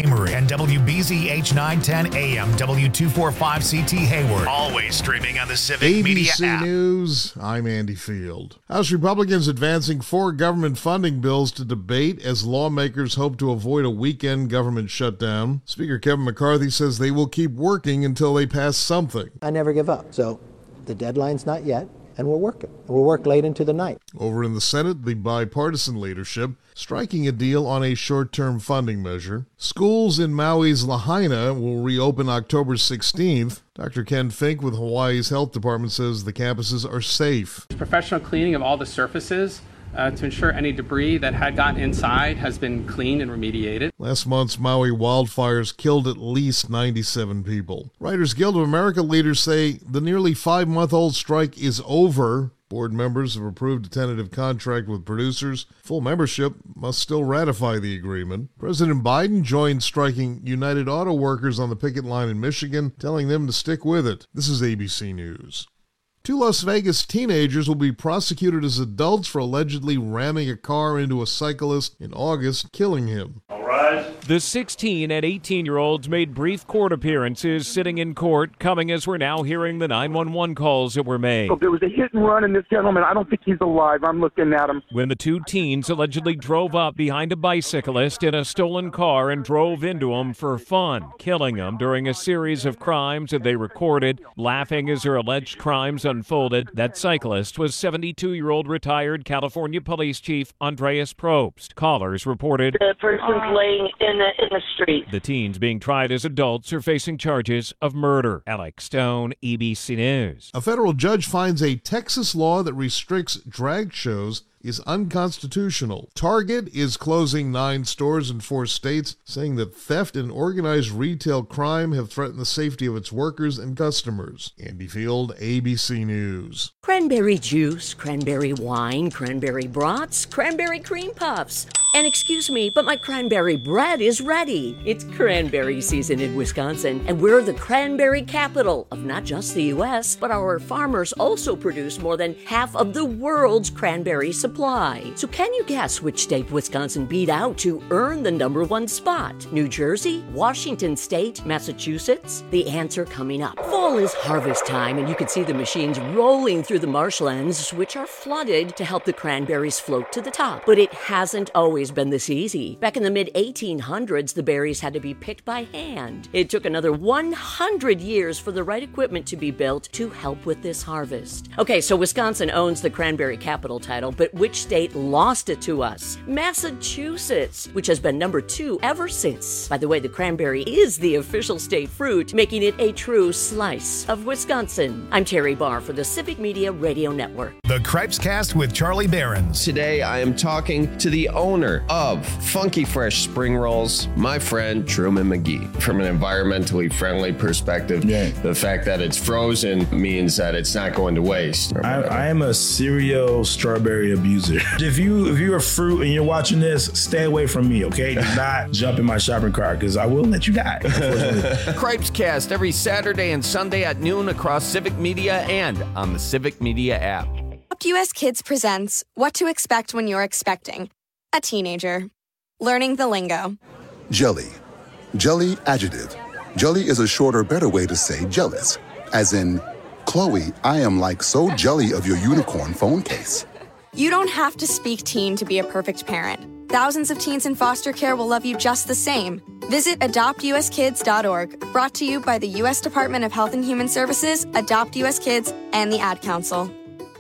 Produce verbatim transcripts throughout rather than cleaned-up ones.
Creamery, and W B Z H nine ten A M, W two forty-five C T Hayward. Always streaming on the Civic A B C Media app. News, I'm Andy Field. House Republicans advancing four government funding bills to debate as lawmakers hope to avoid a weekend government shutdown. Speaker Kevin McCarthy says they will keep working until they pass something. I never give up. So the deadline's not yet, and we're working. We'll work late into the night. Over in the Senate, the bipartisan leadership striking a deal on a short-term funding measure. Schools in Maui's Lahaina will reopen October sixteenth. Doctor Ken Fink with Hawaii's Health Department says the campuses are safe. Professional cleaning of all the surfaces uh, to ensure any debris that had gotten inside has been cleaned and remediated. Last month's Maui wildfires killed at least ninety-seven people. Writers Guild of America leaders say the nearly five-month-old strike is over. Board members have approved a tentative contract with producers. Full membership must still ratify the agreement. President Biden joined striking United Auto Workers on the picket line in Michigan, telling them to stick with it. This is A B C News. Two Las Vegas teenagers will be prosecuted as adults for allegedly ramming a car into a cyclist in August, killing him. All rise. The sixteen and eighteen-year-olds made brief court appearances sitting in court, coming as we're now hearing the nine one one calls that were made. So there was a hit and run, and this gentleman, I don't think he's alive. I'm looking at him. When the two teens allegedly drove up behind a bicyclist in a stolen car and drove into him for fun, killing him during a series of crimes that they recorded. Laughing as their alleged crimes unfolded, that cyclist was seventy-two-year-old retired California Police Chief Andreas Probst. Callers reported the person's laying in the, in the street. The teens being tried as adults are facing charges of murder. Alex Stone, A B C News. A federal judge finds a Texas law that restricts drag shows is unconstitutional. Target is closing nine stores in four states, saying that theft and organized retail crime have threatened the safety of its workers and customers. Andy Field, A B C News. Cranberry juice, cranberry wine, cranberry brats, cranberry cream puffs. And excuse me, but my cranberry bread is ready. It's cranberry season in Wisconsin, and we're the cranberry capital of not just the U S, but our farmers also produce more than half of the world's cranberry supply. So can you guess which state Wisconsin beat out to earn the number one spot? New Jersey, Washington State, Massachusetts? The answer coming up. Fall is harvest time, and you can see the machines rolling through the marshlands, which are flooded to help the cranberries float to the top. But it hasn't always been this easy. Back in the mid eighteen hundreds, the berries had to be picked by hand. It took another one hundred years for the right equipment to be built to help with this harvest. Okay, so Wisconsin owns the cranberry capital title, but which state lost it to us? Massachusetts, which has been number two ever since. By the way, the cranberry is the official state fruit, making it a true slice of Wisconsin. I'm Terry Barr for the Civic Media Radio Network. The Cripes Cast with Charlie Behrens. Today I am talking to the owner of Funky Fresh Spring Rolls, my friend Truman McGee. From an environmentally friendly perspective, yeah. The fact that it's frozen means that it's not going to waste. I, I am a serial strawberry abuser. If you if you're a fruit and you're watching this, stay away from me, okay? Do not jump in my shopping cart because I will let you die. Cripes Cast every Saturday and Sunday at noon across Civic Media and on the Civic Media app. U S Kids presents What to Expect When You're Expecting a Teenager. Learning the lingo. Jelly. Jelly adjective. Jelly is a shorter, better way to say jealous. As in, Chloe, I am like so jelly of your unicorn phone case. You don't have to speak teen to be a perfect parent. Thousands of teens in foster care will love you just the same. Visit adopt u s kids dot org. Brought to you by the U S Department of Health and Human Services, Adopt U S Kids, and the Ad Council.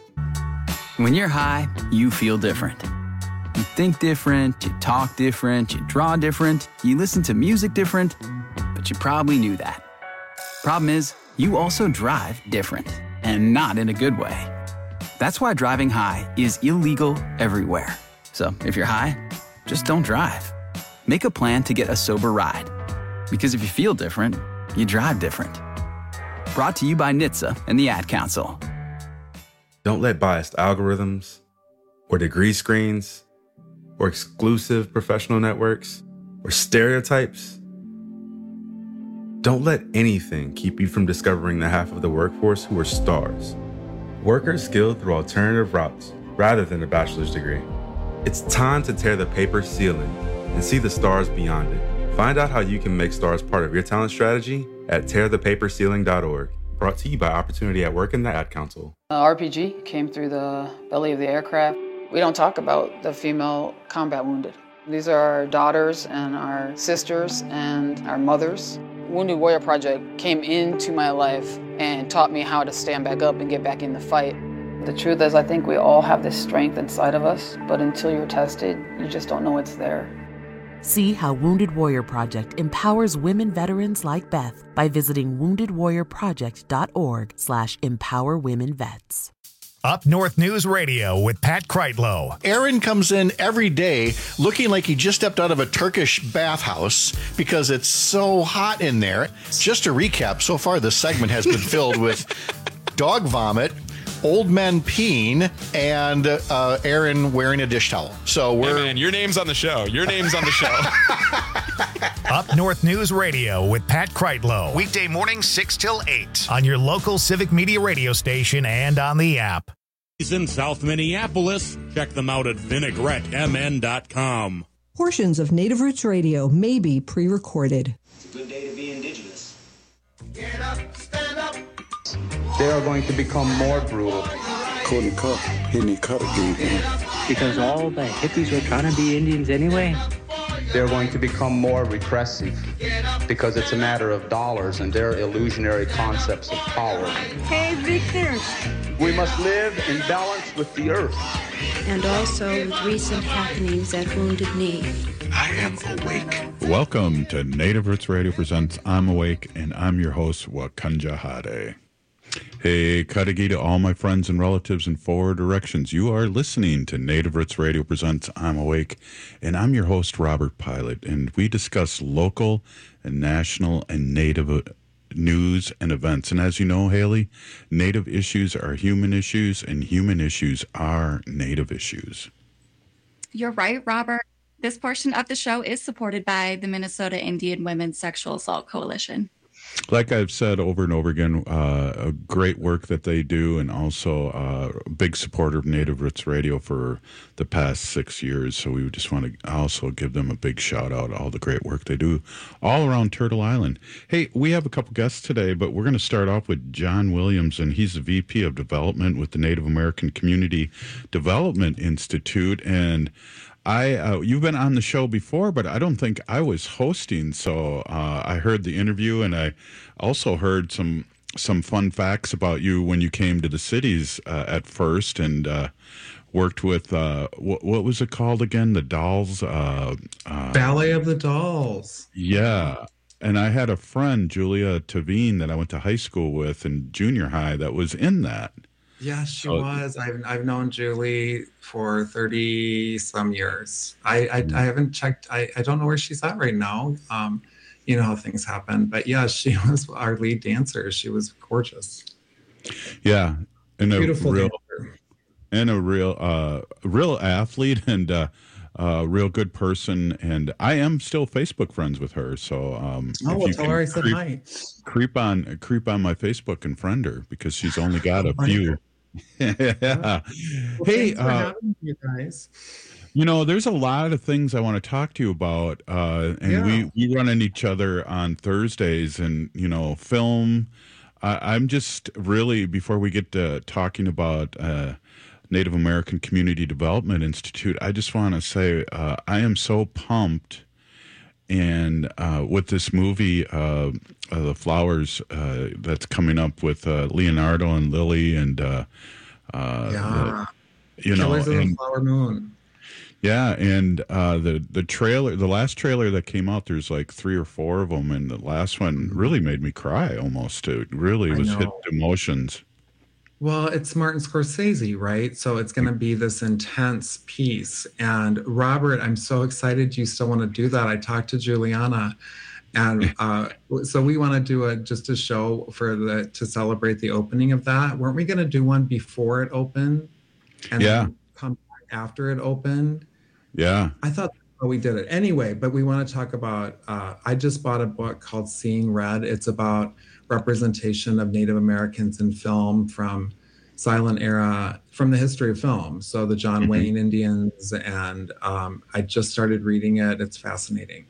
When you're high, you feel different. You think different, you talk different, you draw different, you listen to music different, but you probably knew that. Problem is, you also drive different, and not in a good way. That's why driving high is illegal everywhere. So if you're high, just don't drive. Make a plan to get a sober ride. Because if you feel different, you drive different. Brought to you by N H T S A and the Ad Council. Don't let biased algorithms or degree screens or exclusive professional networks or stereotypes. Don't let anything keep you from discovering the half of the workforce who are stars. Workers skilled through alternative routes rather than a bachelor's degree. It's time to tear the paper ceiling and see the stars beyond it. Find out how you can make stars part of your talent strategy at tear the paper ceiling dot org. Brought to you by Opportunity at Work and the Ad Council. Uh, R P G came through the belly of the aircraft. We don't talk about the female combat wounded. These are our daughters and our sisters and our mothers. Wounded Warrior Project came into my life and taught me how to stand back up and get back in the fight. The truth is, I think we all have this strength inside of us, but until you're tested, you just don't know it's there. See how Wounded Warrior Project empowers women veterans like Beth by visiting wounded warrior project dot org slash empower women vets. Up North News Radio with Pat Kreitlow. Aaron comes in every day looking like he just stepped out of a Turkish bathhouse because it's so hot in there. Just to recap, so far this segment has been filled with dog vomit, old men peeing, and uh, Aaron wearing a dish towel. So we're hey man, your name's on the show. Your name's on the show. Up North News Radio with Pat Kreitlow. Weekday morning six till eight on your local Civic Media radio station and on the app. In South Minneapolis, check them out at vinaigrette m n dot com. Portions of Native Roots Radio may be pre-recorded. It's a good day to be indigenous. Get up, stand up. They are going to become more brutal. Couldn't cut, hitting cut again. Because all the hippies were trying to be Indians anyway. They're going to become more repressive because it's a matter of dollars and their illusionary concepts of power. Hey, Victor. We must live in balance with the earth. And also with recent happenings at Wounded Knee. I am awake. Welcome to Native Roots Radio presents I'm Awake, and I'm your host, Wakanja Hade. Hey, Kadagi to all my friends and relatives in four directions. You are listening to Native Roots Radio presents I'm Awake, and I'm your host, Robert Pilot, and we discuss local and national and Native news and events. And as you know, Haley, Native issues are human issues, and human issues are Native issues. You're right, Robert. This portion of the show is supported by the Minnesota Indian Women's Sexual Assault Coalition. Like I've said over and over again, uh, a great work that they do, and also uh, a big supporter of Native Roots Radio for the past six years. So we just want to also give them a big shout out, all the great work they do all around Turtle Island. Hey, we have a couple guests today, but we're going to start off with John Williams, and he's the V P of Development with the Native American Community Development Institute. And I, uh, you've been on the show before, but I don't think I was hosting. So uh, I heard the interview, and I also heard some some fun facts about you when you came to the cities uh, at first, and uh, worked with uh, what, what was it called again? The Dolls uh, uh, Ballet of the Dolls. Yeah. And I had a friend, Julia Tavine, that I went to high school with in junior high that was in that. Yeah, she so, was. I've I've known Julie for thirty some years. I I, I haven't checked. I, I don't know where she's at right now. Um, you know how things happen. But yeah, she was our lead dancer. She was gorgeous. Yeah, and a beautiful real, dancer. and a real uh real athlete, and uh, a real good person. And I am still Facebook friends with her. So um, oh, if well, you tell can her I said creep, hi. Creep on creep on my Facebook and friend her, because she's only got a few. Yeah. Well, hey, thanks for uh, having me, guys. You know, there's a lot of things I want to talk to you about, uh, and Yeah. we, we run into each other on Thursdays, and, you know, film. I, I'm just really, before we get to talking about uh, Native American Community Development Institute, I just want to say uh, I am so pumped. And uh, with this movie, uh, uh, The Flowers, uh, that's coming up with uh, Leonardo and Lily, and uh, uh, Yeah. the, you know, Killers of the and, Flower Moon. yeah, and uh, the the trailer, the last trailer that came out, there's like three or four of them, and the last one really made me cry almost. It really I was hit know. emotions. Well, it's Martin Scorsese, right? So it's going to be this intense piece. And Robert, I'm so excited you still want to do that. I talked to Juliana, and uh, so we want to do a just a show for the to celebrate the opening of that. Weren't we going to do one before it opened, and Yeah. then come back after it opened? Yeah. I thought that's how we did it anyway. But we want to talk about. Uh, I just bought a book called Seeing Red. It's about representation of Native Americans in film from silent era, from the history of film. So the John Mhm. Wayne Indians, and um, I just started reading it. It's fascinating.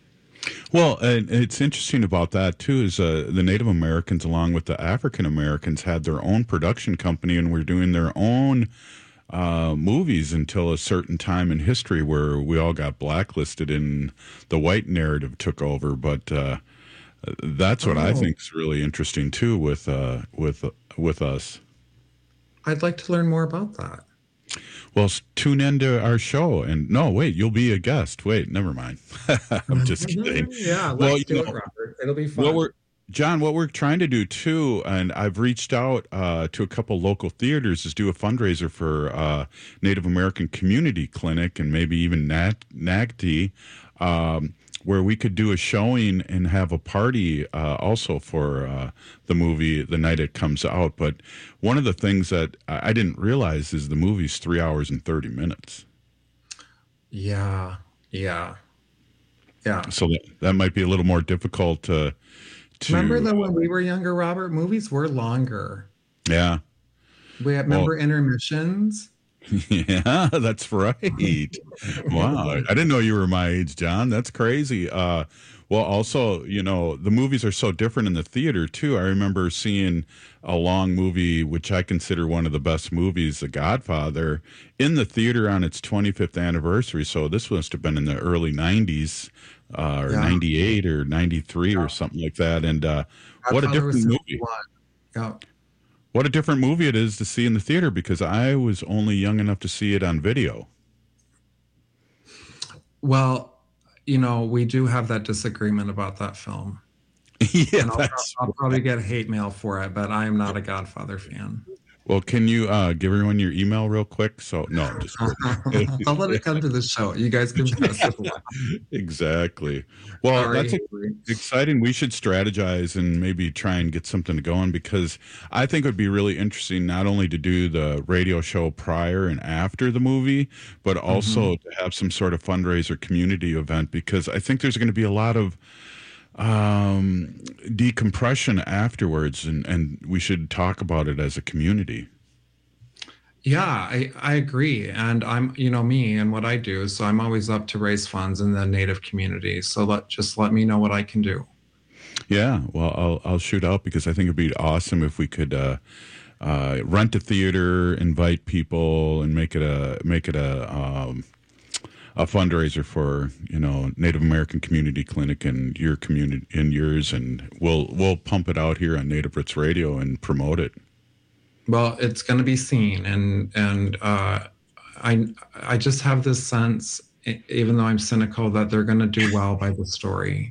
Well, and it's interesting about that, too, is uh, the Native Americans, along with the African Americans, had their own production company and were doing their own uh, movies until a certain time in history where we all got blacklisted and the white narrative took over. But uh, that's what oh. I think is really interesting, too, with, uh, with, uh, with us. I'd like to learn more about that. Well, tune into our show, and no, wait, you'll be a guest. Wait, never mind. I'm just kidding. Yeah, let's well, do you it, know, Robert. It'll be fun. What we're, John, what we're trying to do too, and I've reached out uh, to a couple local theaters, is do a fundraiser for uh, Native American Community Clinic and maybe even Nat- N A G T, um, where we could do a showing and have a party uh, also for uh, the movie the night it comes out. But one of the things that I didn't realize is the movie's three hours and thirty minutes. Yeah, yeah, yeah. So that, that might be a little more difficult to. to remember that when we were younger, Robert, movies were longer. Yeah. We had, remember well, intermissions? Yeah, that's right. Wow. I didn't know you were my age, John. That's crazy. Uh, well, also, you know, the movies are so different in the theater, too. I remember seeing a long movie, which I consider one of the best movies, The Godfather, in the theater on its twenty-fifth anniversary. So this must have been in the early nineties, uh, or yeah. ninety-eight or ninety-three yeah. or something like that. And uh, what a different movie. Yeah. What a different movie it is to see in the theater, because I was only young enough to see it on video. Well, you know, we do have that disagreement about that film. yeah, and I'll, that's I'll probably get hate mail for it, but I am not a Godfather fan. Well, can you uh, give everyone your email real quick? So no, I'm just I'll let it come to the show. You guys can pass it along. Exactly. Well, Sorry. that's exciting. We should strategize and maybe try and get something going, because I think it would be really interesting not only to do the radio show prior and after the movie, but also mm-hmm. to have some sort of fundraiser community event, because I think there's going to be a lot of um decompression afterwards, and and we should talk about it as a community. Yeah, I I agree, and I'm you know me and what I do, so I'm always up to raise funds in the Native community, so let just let me know what I can do. Yeah, well, I'll I'll shoot out, because I think it'd be awesome if we could uh uh rent a theater, invite people, and make it a make it a um a fundraiser for, you know, Native American Community Clinic and your community and yours, and we'll we'll pump it out here on Native Roots Radio and promote it. Well, it's going to be seen, and and uh, I I just have this sense, even though I'm cynical, that they're going to do well by the story.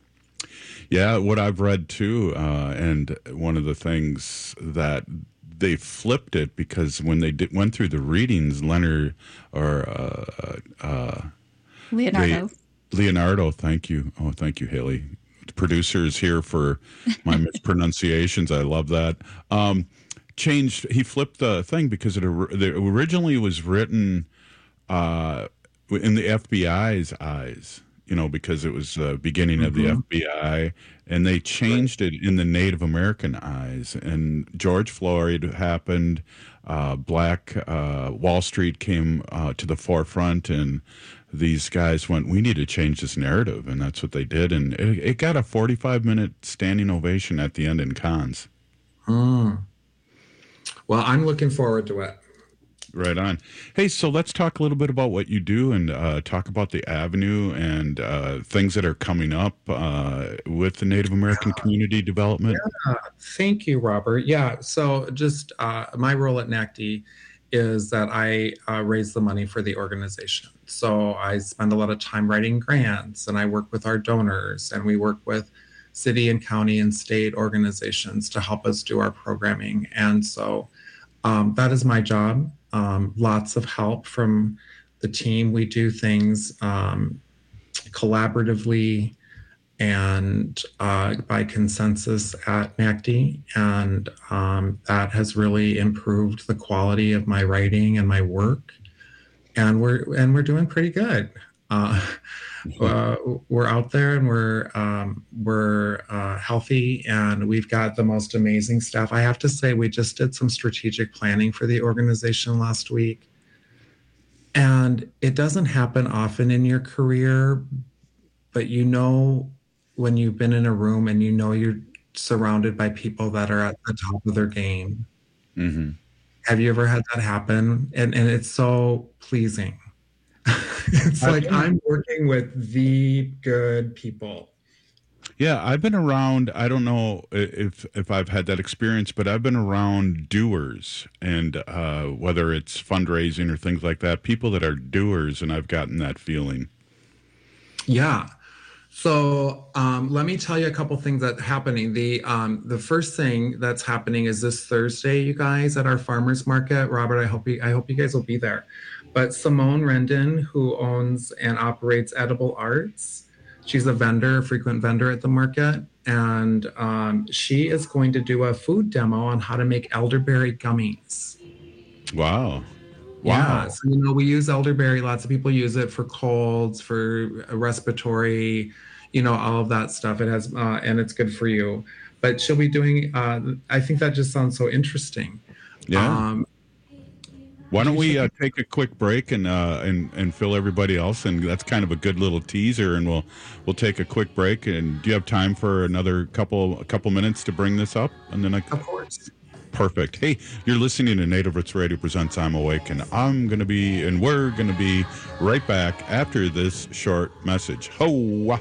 Yeah, what I've read too, uh, and one of the things that they flipped it, because when they did, went through the readings, Leonard or uh, uh, Leonardo. They, Leonardo, thank you. Oh, thank you, Haley. The producer is here for my mispronunciations. I love that. Um, changed. He flipped the thing, because it, it originally was written uh, in the F B I's eyes. You know, because it was the beginning mm-hmm. of the F B I, and they changed right. it in the Native American eyes. And George Floyd happened, uh, Black uh, Wall Street came uh, to the forefront, and these guys went, we need to change this narrative, and that's what they did. And it, it got a forty-five minute standing ovation at the end in Cannes. Mm. Well, I'm looking forward to it. Right on. Hey, so let's talk a little bit about what you do, and uh, talk about the Avenue and uh, things that are coming up uh, with the Native American yeah. community development. Yeah. Thank you, Robert. Yeah, so just uh, my role at N A C D is that I uh, raise the money for the organization. So I spend a lot of time writing grants, and I work with our donors, and we work with city and county and state organizations to help us do our programming. And so um, that is my job. Um, lots of help from the team. We do things um, collaboratively and uh, by consensus at N A C D, and um, that has really improved the quality of my writing and my work. And we're and we're doing pretty good. Uh, uh, we're out there, and we're um, we're uh, healthy, and we've got the most amazing staff. I have to say, we just did some strategic planning for the organization last week, and it doesn't happen often in your career, but you know when you've been in a room and you know you're surrounded by people that are at the top of their game. Mm-hmm. Have you ever had that happen? And and it's so pleasing. It's like I'm working with the good people. Yeah, I've been around, I don't know if if I've had that experience, but I've been around doers, and uh, whether it's fundraising or things like that, people that are doers, and I've gotten that feeling. Yeah. So um, let me tell you a couple things that are happening. The um, the first thing that's happening is this Thursday, you guys, at our farmers market. Robert, I hope you, I hope you guys will be there. But Simone Rendon, who owns and operates Edible Arts, she's a vendor, a frequent vendor at the market, and um, she is going to do a food demo on how to make elderberry gummies. Wow. Wow. Yeah, so, you know, we use elderberry. Lots of people use it for colds, for respiratory, you know, all of that stuff. It has, uh, and it's good for you. But she'll be doing, uh, I think that just sounds so interesting. Yeah. Um, Why don't we uh, take a quick break and uh, and and fill everybody else? And that's kind of a good little teaser. And we'll we'll take a quick break. And do you have time for another couple a couple minutes to bring this up? And then I of course. Perfect. Hey, you're listening to Native Roots Radio presents I'm Awake, and I'm gonna be and we're gonna be right back after this short message. Ho!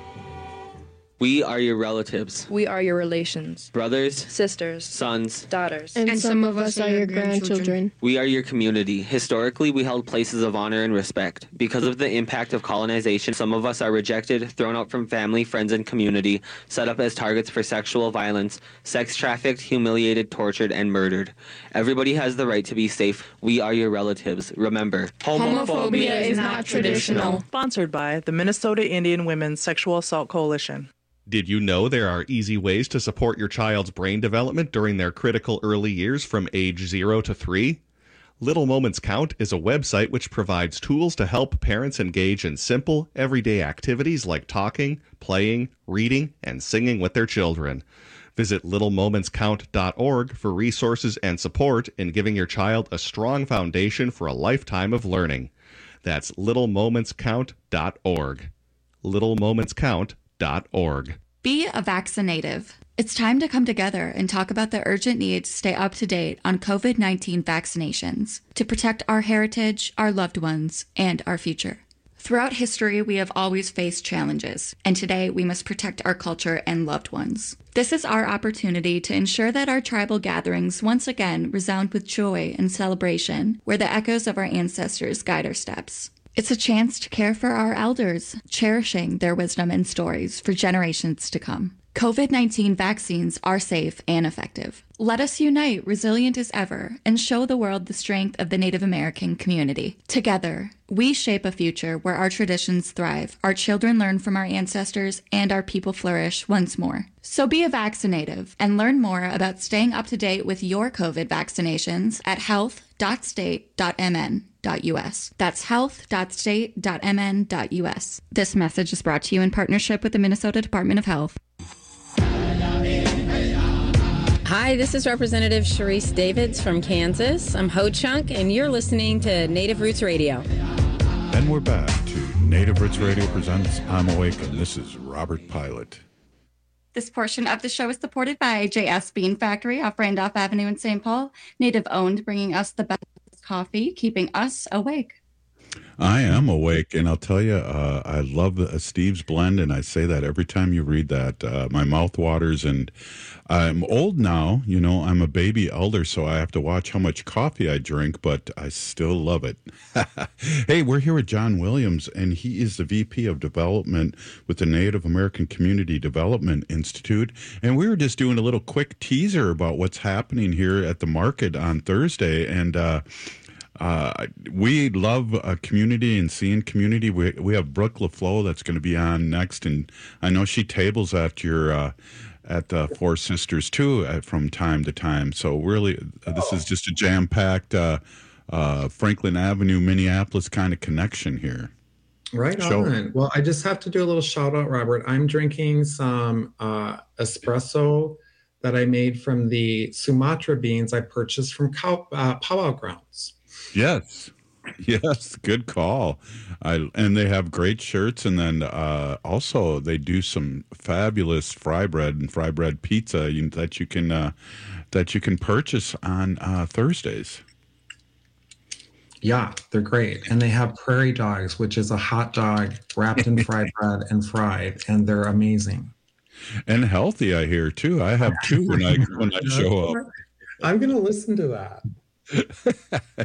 We are your relatives. We are your relations. Brothers. Sisters. Sons. Daughters. And, and some of us are your grandchildren. We are your community. Historically, we held places of honor and respect. Because of the impact of colonization, some of us are rejected, thrown out from family, friends, and community, set up as targets for sexual violence, sex trafficked, humiliated, tortured, and murdered. Everybody has the right to be safe. We are your relatives. Remember, homophobia is not traditional. Sponsored by the Minnesota Indian Women's Sexual Assault Coalition. Did you know there are easy ways to support your child's brain development during their critical early years from age zero to three? Little Moments Count is a website which provides tools to help parents engage in simple, everyday activities like talking, playing, reading, and singing with their children. Visit little moments count dot org for resources and support in giving your child a strong foundation for a lifetime of learning. That's little moments count dot org. little moments count dot org. Be a vaccinative. It's time to come together and talk about the urgent need to stay up to date on COVID nineteen vaccinations to protect our heritage, our loved ones, and our future. Throughout history, we have always faced challenges, and today we must protect our culture and loved ones. This is our opportunity to ensure that our tribal gatherings once again resound with joy and celebration, where the echoes of our ancestors guide our steps. It's a chance to care for our elders, cherishing their wisdom and stories for generations to come. COVID nineteen vaccines are safe and effective. Let us unite, resilient as ever, and show the world the strength of the Native American community. Together, we shape a future where our traditions thrive, our children learn from our ancestors, and our people flourish once more. So be a vaccinative and learn more about staying up to date with your COVID vaccinations at health dot state dot m n dot u s. That's health dot state dot m n dot u s. This message is brought to you in partnership with the Minnesota Department of Health. Hi, this is Representative Sharice Davids from Kansas. I'm Ho Chunk, and you're listening to Native Roots Radio. And we're back to Native Roots Radio presents I'm Awake, and this is Robert Pilot. This portion of the show is supported by J S Bean Factory off Randolph Avenue in Saint Paul, Native owned, bringing us the best coffee, keeping us awake. I am awake, and I'll tell you, uh, I love the, uh, Steve's blend, and I say that every time you read that. Uh, my mouth waters, and I'm old now. You know, I'm a baby elder, so I have to watch how much coffee I drink, but I still love it. Hey, we're here with John Williams, and he is the V P of Development with the Native American Community Development Institute, and we were just doing a little quick teaser about what's happening here at the market on Thursday, and uh Uh, we love uh, community and seeing community. We we have Brooke LaFleur that's going to be on next, and I know she tables at your uh, at the Four Sisters too at, from time to time. So really, uh, this is just a jam-packed uh, uh, Franklin Avenue, Minneapolis kind of connection here. Right Show. on. Well, I just have to do a little shout out, Robert. I'm drinking some uh, espresso that I made from the Sumatra beans I purchased from cow, uh, powwow grounds. Yes. Yes, good call. I and they have great shirts, and then uh, also they do some fabulous fry bread and fry bread pizza you, that you can uh, that you can purchase on uh, Thursdays. Yeah, they're great, and they have prairie dogs, which is a hot dog wrapped in fried bread and fried, and they're amazing and healthy. I hear too. I have two when I when I show up. I'm gonna listen to that.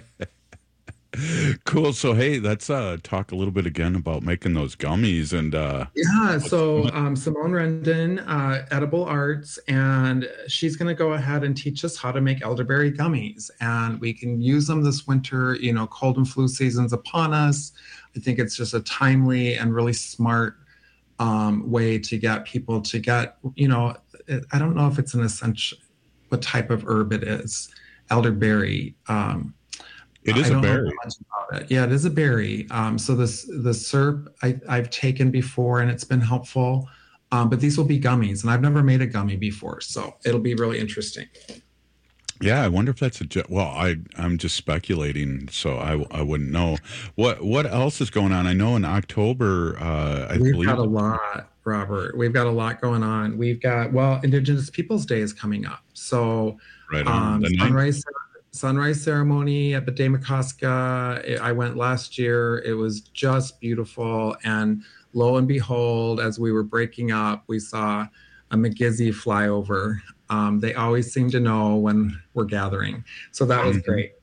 Cool. So, hey, let's uh, talk a little bit again about making those gummies. And uh, yeah, so um, Simone Rendon, uh, Edible Arts, and she's going to go ahead and teach us how to make elderberry gummies. And we can use them this winter. You know, cold and flu season's upon us. I think it's just a timely and really smart um, way to get people to get, you know, I don't know if it's an essential, what type of herb it is, elderberry. Um, It is a berry. It. Yeah, it is a berry. Um, so this the syrup I, I've taken before, and it's been helpful. Um, but these will be gummies, and I've never made a gummy before, so it'll be really interesting. Yeah, I wonder if that's a well. I I'm just speculating, so I, I wouldn't know. What what else is going on? I know in October, uh, I we've believe got a lot, Robert. We've got a lot going on. We've got well, Indigenous Peoples Day is coming up, so right on um, the sunrise. Sunrise ceremony at Bedemakoska. I went last year. It was just beautiful. And lo and behold, as we were breaking up, we saw a McGizzy fly over. Um, they always seem to know when we're gathering. So that was Mm-hmm. great.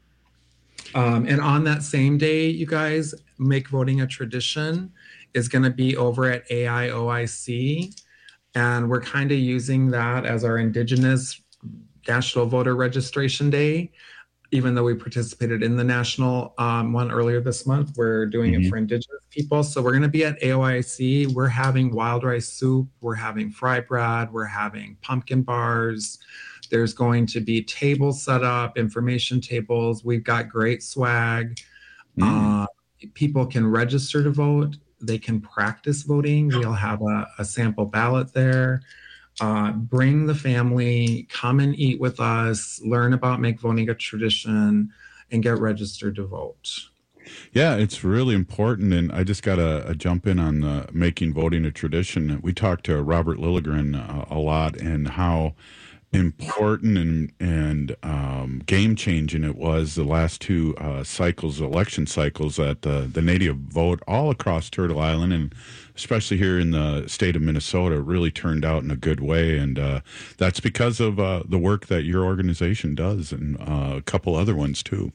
Um, and on that same day, you guys, Make Voting a Tradition is going to be over at A I O I C. And we're kind of using that as our Indigenous National Voter Registration Day. Even though we participated in the national um, one earlier this month, we're doing Mhm. it for Indigenous people. So we're going to be at A O I C. We're having wild rice soup. We're having fry bread. We're having pumpkin bars. There's going to be tables set up, information tables. We've got great swag. Mm. Uh, people can register to vote. They can practice voting. We'll have a, a sample ballot there. Uh, bring the family, come and eat with us, learn about Make Voting a Tradition, and get registered to vote. Yeah, it's really important. And I just got to jump in on uh, making voting a tradition. We talked to Robert Lilligren uh, a lot and how important and and um, game changing it was the last two uh, cycles, election cycles, that uh, the Native vote all across Turtle Island and especially here in the state of Minnesota really turned out in a good way. And uh, that's because of uh, the work that your organization does and uh, a couple other ones too.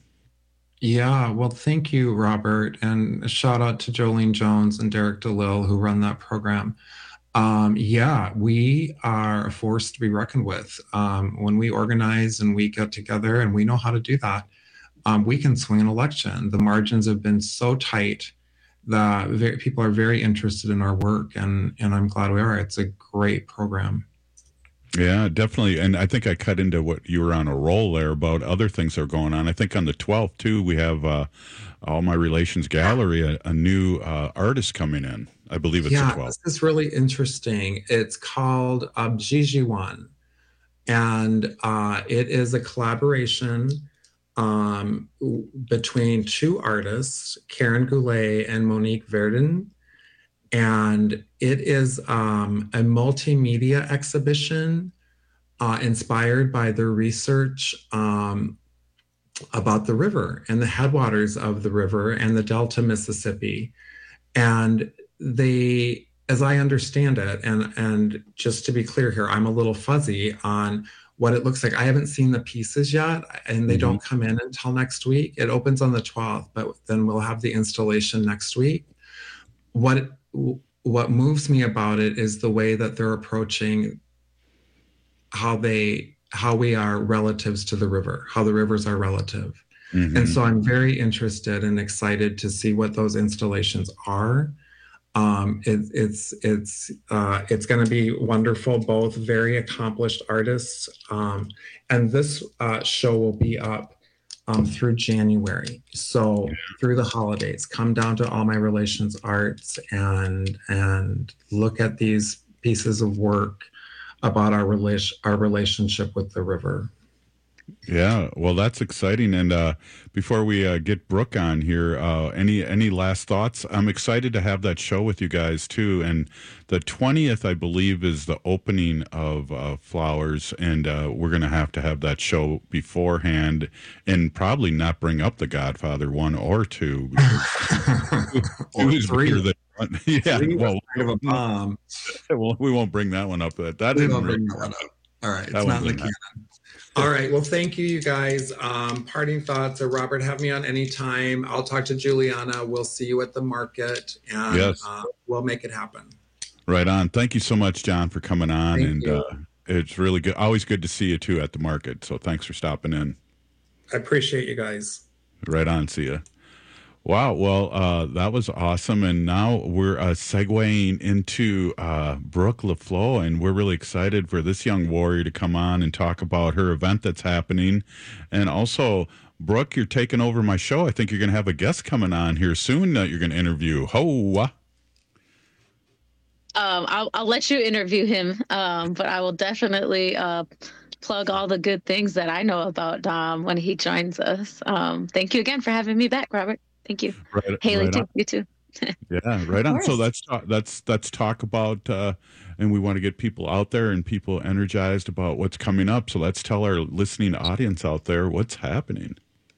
Yeah, well, thank you, Robert. And a shout out to Jolene Jones and Derek DeLille who run that program. Um, yeah, we are a force to be reckoned with. Um, when we organize and we get together and we know how to do that, um, we can swing an election. The margins have been so tight that very, people are very interested in our work, and, and I'm glad we are. It's a great program. Yeah, definitely. And I think I cut into what you were on a roll there about other things that are going on. I think on the twelfth, too, we have uh, All My Relations Gallery, a, a new uh, artist coming in. I believe it's yeah, the twelfth. This is really interesting. It's called Abjijiwan, and uh, it is a collaboration um, between two artists, Karen Goulet and Monique Verdun. And it is um, a multimedia exhibition uh, inspired by their research um, about the river and the headwaters of the river and the Delta Mississippi. And they, as I understand it, and, and just to be clear here, I'm a little fuzzy on what it looks like. I haven't seen the pieces yet, and they mm-hmm. don't come in until next week. It opens on the twelfth, but then we'll have the installation next week. What it, what moves me about it is the way that they're approaching how they how we are relatives to the river, how the rivers are relative. Mm-hmm. And so I'm very interested and excited to see what those installations are. Um, it, it's it's uh, it's going to be wonderful. Both very accomplished artists, um, and this uh, show will be up Um, through January. So through the holidays, come down to All My Relations Arts and and look at these pieces of work about our relation our relationship with the river. Yeah, well, that's exciting. And uh, before we uh, get Brooke on here, uh, any any last thoughts? I'm excited to have that show with you guys too. And the twentieth, I believe, is the opening of uh, Flowers, and uh, we're going to have to have that show beforehand, and probably not bring up The Godfather one or two, because or three. Than, yeah, three well, of a bomb. Well, we won't bring that one up. That that we didn't won't really, bring that one up. All right, that it's not in the wasn't canon. All right. Well, thank you, you guys. Um, parting thoughts. Or Robert, have me on anytime. I'll talk to Juliana. We'll see you at the market, and Yes. uh, we'll make it happen. Right on. Thank you so much, John, for coming on. Thank and you. Uh, it's really good. Always good to see you too at the market. So thanks for stopping in. I appreciate you guys. Right on. See ya. Wow. Well, uh, that was awesome. And now we're uh, segueing into uh, Brooke LaFleur, and we're really excited for this young warrior to come on and talk about her event that's happening. And also, Brooke, you're taking over my show. I think you're going to have a guest coming on here soon that you're going to interview. Ho! Um, I'll, I'll let you interview him, um, but I will definitely uh, plug all the good things that I know about Dom when he joins us. Um, thank you again for having me back, Robert. Thank you. Right, Haley, right too. on. You too. Yeah, right on. So let's talk, let's let's talk about, uh, and we want to get people out there and people energized about what's coming up. So let's tell our listening audience out there what's happening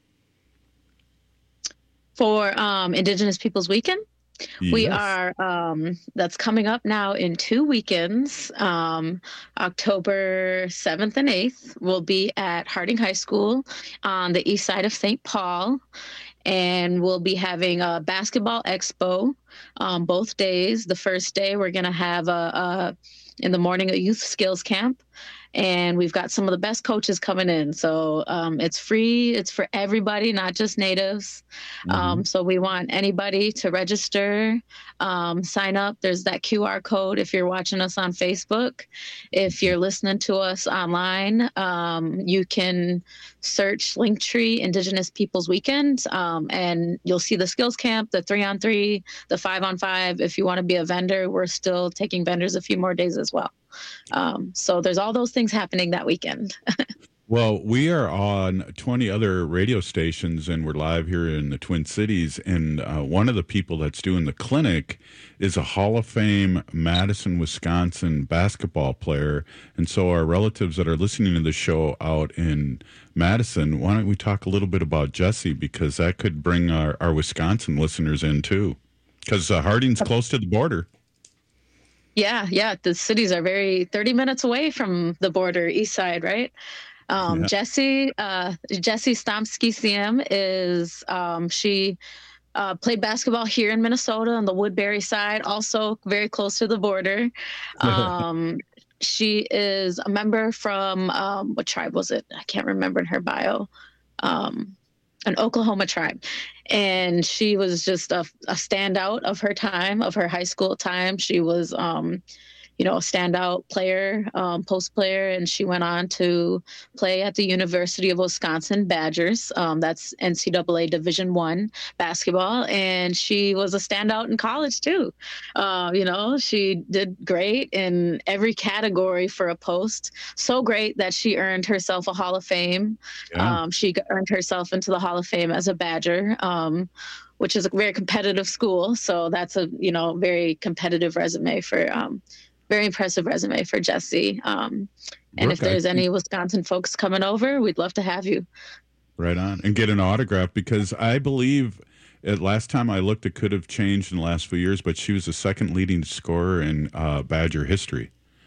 For um, Indigenous Peoples Weekend, we Yes. are, um, that's coming up now in two weekends. Um, October seventh and eighth will be at Harding High School on the east side of Saint Paul. And we'll be having a basketball expo um, both days. The first day, we're going to have a, a, in the morning, a youth skills camp. And we've got some of the best coaches coming in. So um, it's free. It's for everybody, not just natives. Mhm. Um, so we want anybody to register, um, sign up. There's that Q R code if you're watching us on Facebook. If you're listening to us online, um, you can search Linktree Indigenous Peoples Weekend, um, and you'll see the skills camp, the three on three, the five on five. If you want to be a vendor, we're still taking vendors a few more days as well. Um, so there's all those things happening that weekend. Well, we are on twenty other radio stations, and we're live here in the Twin Cities. And uh, one of the people that's doing the clinic is a Hall of Fame Madison, Wisconsin basketball player. And so our relatives that are listening to the show out in Madison, why don't we talk a little bit about Jesse, because that could bring our, our Wisconsin listeners in too, because uh, Harding's close to the border. Yeah, yeah. The cities are very thirty minutes away from the border, east side, right? Um, Yeah. Jessie, uh, Jessie Stomsky C M is um, she uh, played basketball here in Minnesota on the Woodbury side, also very close to the border. Um, she is a member from um, what tribe was it? I can't remember in her bio. Um, an Oklahoma tribe. And she was just a, a standout of her time, of her high school time. She was, um, you know, a standout player, um, post player, and she went on to play at the University of Wisconsin Badgers. Um, that's N C double A Division One basketball, and she was a standout in college too. Uh, you know, she did great in every category for a post. So great that she earned herself a Hall of Fame. Yeah. Um, she got- earned herself into the Hall of Fame as a Badger. Um, which is a very competitive school, so that's a you know very competitive resume for um, very impressive resume for Jesse. Um, and Brooke, if there's I any think- Wisconsin folks coming over, we'd love to have you. Right on. And get an autograph, because I believe at last time I looked, it could have changed in the last few years, but she was the second leading scorer in uh, Badger history.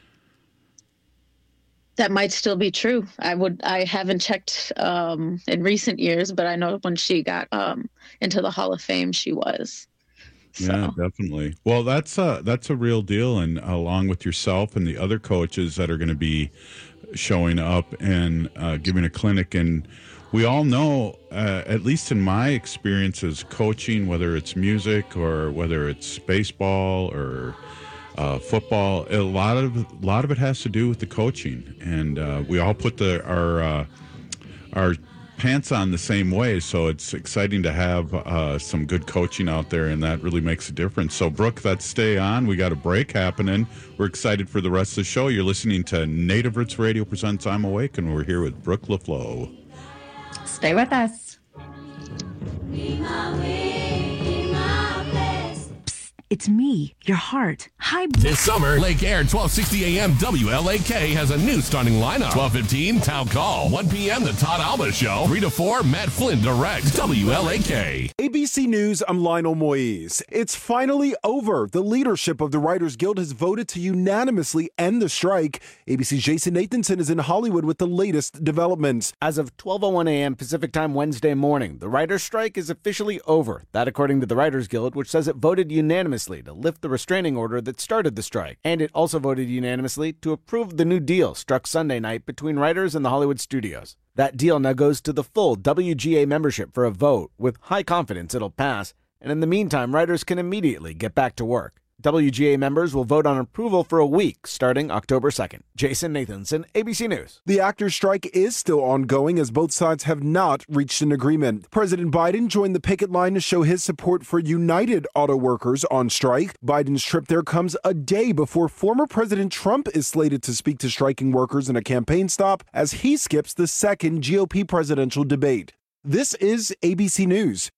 That might still be true. I would. I haven't checked um, in recent years, but I know when she got um, into the Hall of Fame, she was. Yeah, definitely. Well, that's a, that's a real deal. And along with yourself and the other coaches that are going to be showing up and uh, giving a clinic. And we all know, uh, at least in my experiences coaching, whether it's music or whether it's baseball or uh, football, a lot of a lot of it has to do with the coaching. And uh, we all put the our uh, our pants on the same way. So it's exciting to have uh, some good coaching out there, and that really makes a difference. So, Brooke, let's stay on. We got a break happening. We're excited for the rest of the show. You're listening to Native Roots Radio presents I'm Awake, and we're here with Brooke LaFleur. Stay with us. It's me, your heart. Hi. This summer, Lake Air twelve sixty A M W L A K has a new starting lineup. twelve fifteen, Town Call. one p.m., The Todd Alba Show. three to four, Matt Flynn directs W L A K. A B C News, I'm Lionel Moise. It's finally over. The leadership of the Writers Guild has voted to unanimously end the strike. A B C's Jason Nathanson is in Hollywood with the latest developments. As of twelve oh one a.m. Pacific Time Wednesday morning, the writers' strike is officially over. That according to the Writers Guild, which says it voted unanimously to lift the restraining order that started the strike. And it also voted unanimously to approve the new deal struck Sunday night between writers and the Hollywood studios. That deal now goes to the full W G A membership for a vote, with high confidence it'll pass, and in the meantime, writers can immediately get back to work. W G A members will vote on approval for a week starting October second. Jason Nathanson, A B C News. The actors' strike is still ongoing as both sides have not reached an agreement. President Biden joined the picket line to show his support for United Auto Workers on strike. Biden's trip there comes a day before former President Trump is slated to speak to striking workers in a campaign stop as he skips the second G O P presidential debate. This is A B C News.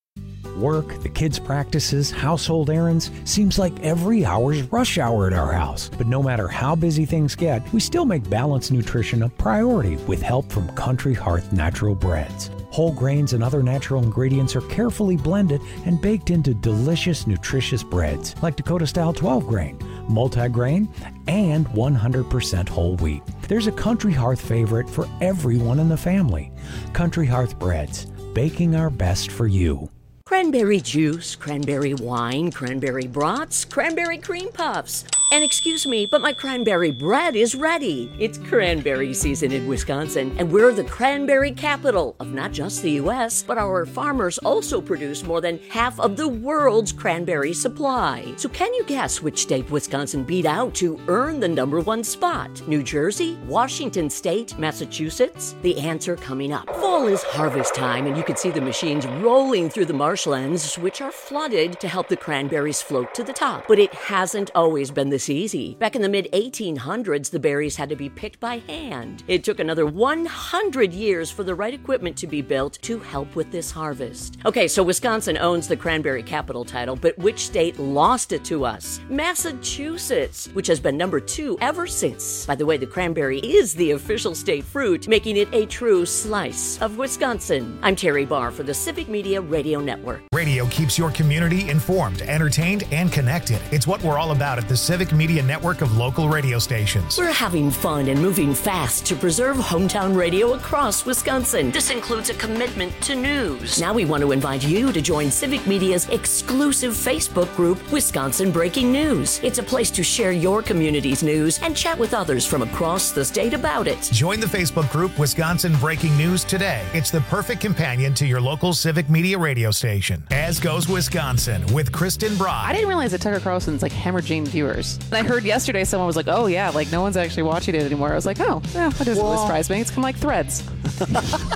Work, the kids' practices, household errands. Seems like every hour's rush hour at our house. But no matter how busy things get, we still make balanced nutrition a priority with help from Country Hearth Natural Breads. Whole grains and other natural ingredients are carefully blended and baked into delicious, nutritious breads like Dakota-style twelve grain, multi-grain, and one hundred percent whole wheat. There's a Country Hearth favorite for everyone in the family. Country Hearth Breads, baking our best for you. Cranberry juice, cranberry wine, cranberry brats, cranberry cream puffs. And excuse me, but my cranberry bread is ready. It's cranberry season in Wisconsin, and we're the cranberry capital of not just the U S, but our farmers also produce more than half of the world's cranberry supply. So can you guess which state Wisconsin beat out to earn the number one spot? New Jersey, Washington State, Massachusetts? The answer coming up. Fall is harvest time, and you can see the machines rolling through the marshlands, which are flooded to help the cranberries float to the top. But it hasn't always been this easy. Back in the mid eighteen hundreds, the berries had to be picked by hand. It took another one hundred years for the right equipment to be built to help with this harvest. Okay, so Wisconsin owns the cranberry capital title, but which state lost it to us? Massachusetts, which has been number two ever since. By the way, the cranberry is the official state fruit, making it a true slice of Wisconsin. I'm Terry Barr for the Civic Media Radio Network. Radio keeps your community informed, entertained, and connected. It's what we're all about at the Civic Media network of local radio stations. We're having fun and moving fast to preserve hometown radio across Wisconsin. This includes a commitment to news. Now we want to invite you to join Civic Media's exclusive Facebook group, Wisconsin Breaking News. It's a place to share your community's news and chat with others from across the state about it. Join the Facebook group Wisconsin Breaking News today. It's the perfect companion to your local Civic Media radio station. As goes Wisconsin with Kristen Brock. I didn't realize that Tucker Carlson's like hemorrhaging viewers. And I heard yesterday someone was like, oh yeah, like no one's actually watching it anymore. I was like, oh, yeah, that doesn't really surprise me. It's kind of like Threads. it,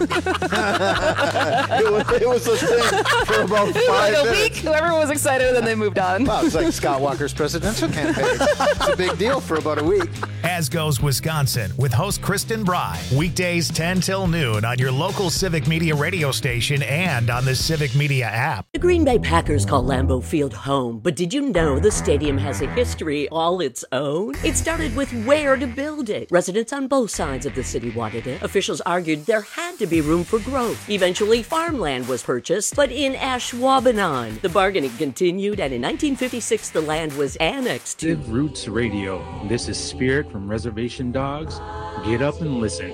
was, it was a thing for about five like a minutes. week. Everyone was excited and then they moved on. Wow, it's like Scott Walker's presidential campaign. It's a big deal for about a week. As goes Wisconsin with host Kristen Bry. Weekdays ten till noon on your local Civic Media radio station and on the Civic Media app. The Green Bay Packers call Lambeau Field home, but did you know the stadium has a history all its own? It started with where to build it. Residents on both sides of the city wanted it. Officials argued there had to be room for growth. Eventually, farmland was purchased, but in Ashwaubenon, the bargaining continued, and in nineteen fifty-six, the land was annexed to Native Roots Radio. This is Spirit from Reservation Dogs. Get up and listen.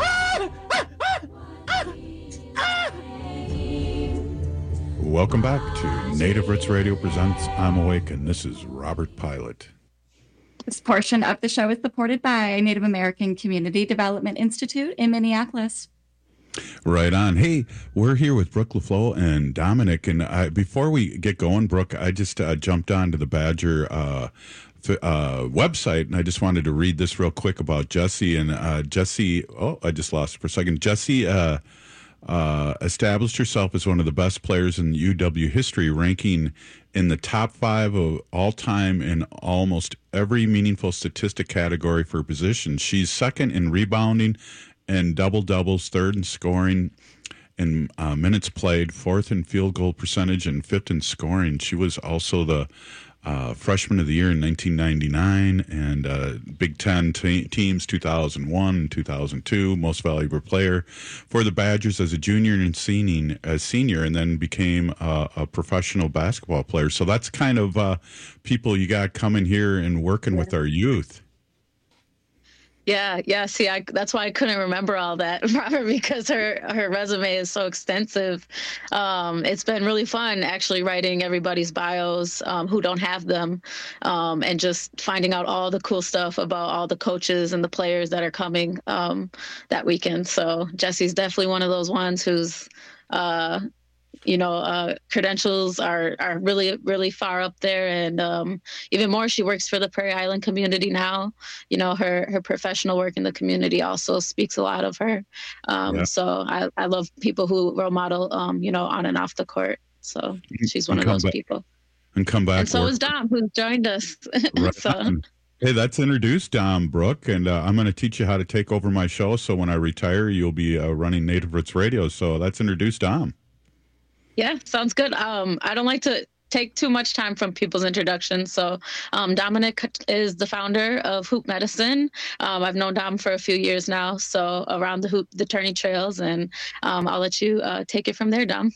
Welcome back to Native Roots Radio presents I'm Awake, and this is Robert Pilot. This portion of the show is supported by Native American Community Development Institute in Minneapolis. Right on. Hey, we're here with Brooke LaFleur and Dominic, and uh, before we get going, Brooke, I just uh, jumped onto the Badger uh, f- uh, website, and I just wanted to read this real quick about Jesse. And uh, Jesse, oh, I just lost it for a second. Jesse uh, uh, established herself as one of the best players in U W history, ranking in the top five of all time in almost every meaningful statistic category for position. She's second in rebounding and double-doubles, third in scoring and uh, minutes played, fourth in field goal percentage, and fifth in scoring. She was also the uh, freshman of the year in nineteen ninety-nine, and uh, Big Ten te- teams two thousand one and two thousand two, most valuable player for the Badgers as a junior and senior, as senior, and then became uh, a professional basketball player. So that's kind of uh, people you got coming here and working with our youth. Yeah, yeah. See, I, that's why I couldn't remember all that, Robert, because her her resume is so extensive. Um, it's been really fun actually writing everybody's bios um, who don't have them, um, and just finding out all the cool stuff about all the coaches and the players that are coming um, that weekend. So Jessie's definitely one of those ones who's, uh, you know, uh, credentials are, are really, really far up there. And um, even more, she works for the Prairie Island community now. You know, her, her professional work in the community also speaks a lot of her. Um, Yeah. So I, I love people who role model, um, you know, on and off the court. So she's one And of come those back- people. And come back. And so work is Dom, who's joined us. Right so on. Hey, that's introduced Dom Brooke, and uh, I'm going to teach you how to take over my show. So when I retire, you'll be uh, running Native Roots Radio. So that's introduced Dom. yeah, sounds good. Um, I don't like to take too much time from people's introductions. So um, Dominic is the founder of Hoop Medicine. Um, I've known Dom for a few years now, so around the hoop, the tourney trails, and um, I'll let you uh, take it from there, Dom.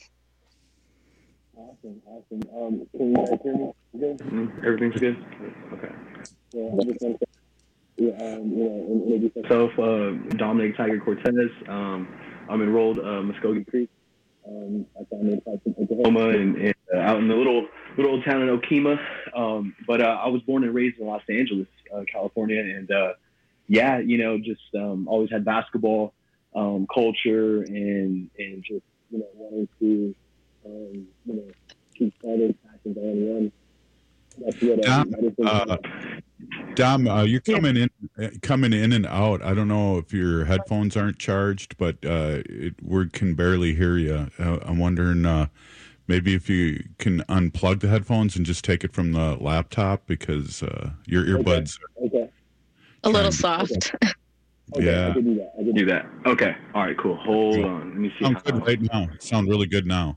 Awesome, awesome. Um, can you guys hear me? Good? Mm, everything's good? Okay. Yeah, I just want to yeah, um, you know, introduce myself. Uh, Dominic Tiger Cortez. Um, I'm enrolled uh, Muskogee Creek. Um, I founded in Oklahoma and, and uh, out in the little little old town in Okemah. Um, but uh, I was born and raised in Los Angeles, uh, California, and uh, yeah, you know, just um, always had basketball um, culture and and just you know wanting to um, you know keep starting passions on one. That's what I, Dom, I just think. uh, Dom, uh, you're coming in, coming in and out. I don't know if your headphones aren't charged, but uh, it, we can barely hear you. Uh, I'm wondering uh, maybe if you can unplug the headphones and just take it from the laptop because uh, your earbuds. Okay. Okay. A little soft. Okay, Yeah. I can do that. I can Do that. Okay. All right, cool. Hold on. Let me see. Sound how- good right now. Sound really good now.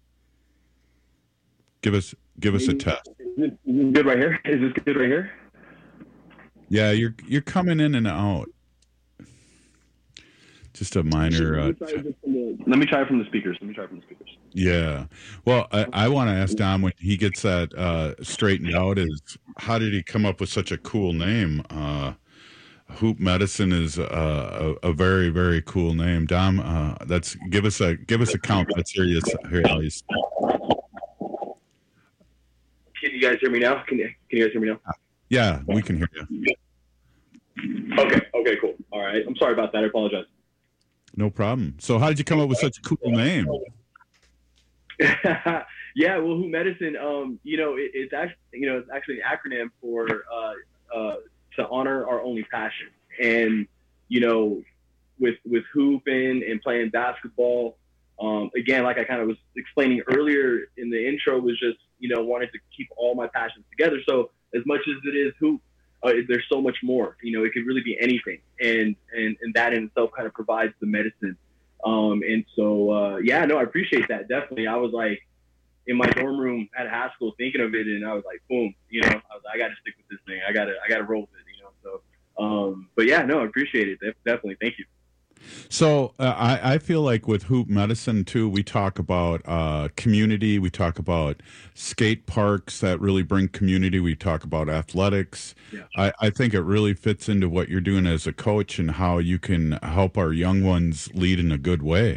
Give us, give us a test. Is this, is this good right here? Is this good right here? Yeah, you're you're coming in and out. Just a minor. Uh, Let me try it from the- Let me try it from the speakers. Let me try it from the speakers. Yeah. Well, I, I want to ask Dom when he gets that uh, straightened out is how did he come up with such a cool name? Uh, Hoop Medicine is uh, a, a very, very cool name. Dom, uh, that's give us a give us a count. Let's hear you hear how you start. Can you guys hear me now? Can you, can you guys hear me now? Yeah, we can hear you. Okay. Okay, cool. All right. I'm sorry about that. I apologize. No problem. So how did you come up with such a cool name? Yeah, well, Hoop Medicine, um, you know, it, it's actually, you know, it's actually an acronym for uh, uh, to honor our only passion. And, you know, with with hooping and playing basketball, um, again, like I kind of was explaining earlier in the intro, was just, you know, wanted to keep all my passions together. So as much as it is hoop, uh, there's so much more. You know, it could really be anything, and and and that in itself kind of provides the medicine. Um, and so, uh, yeah, no, I appreciate that. Definitely, I was like in my dorm room at high school thinking of it, and I was like, boom, you know, I was like, I got to stick with this thing. I got to, I got to roll with it, you know. So, um, but yeah, no, I appreciate it. Def- Definitely, thank you. So uh, I, I feel like with Hoop Medicine too, we talk about uh, community. We talk about skate parks that really bring community. We talk about athletics. Yeah. I, I think it really fits into what you're doing as a coach and how you can help our young ones lead in a good way.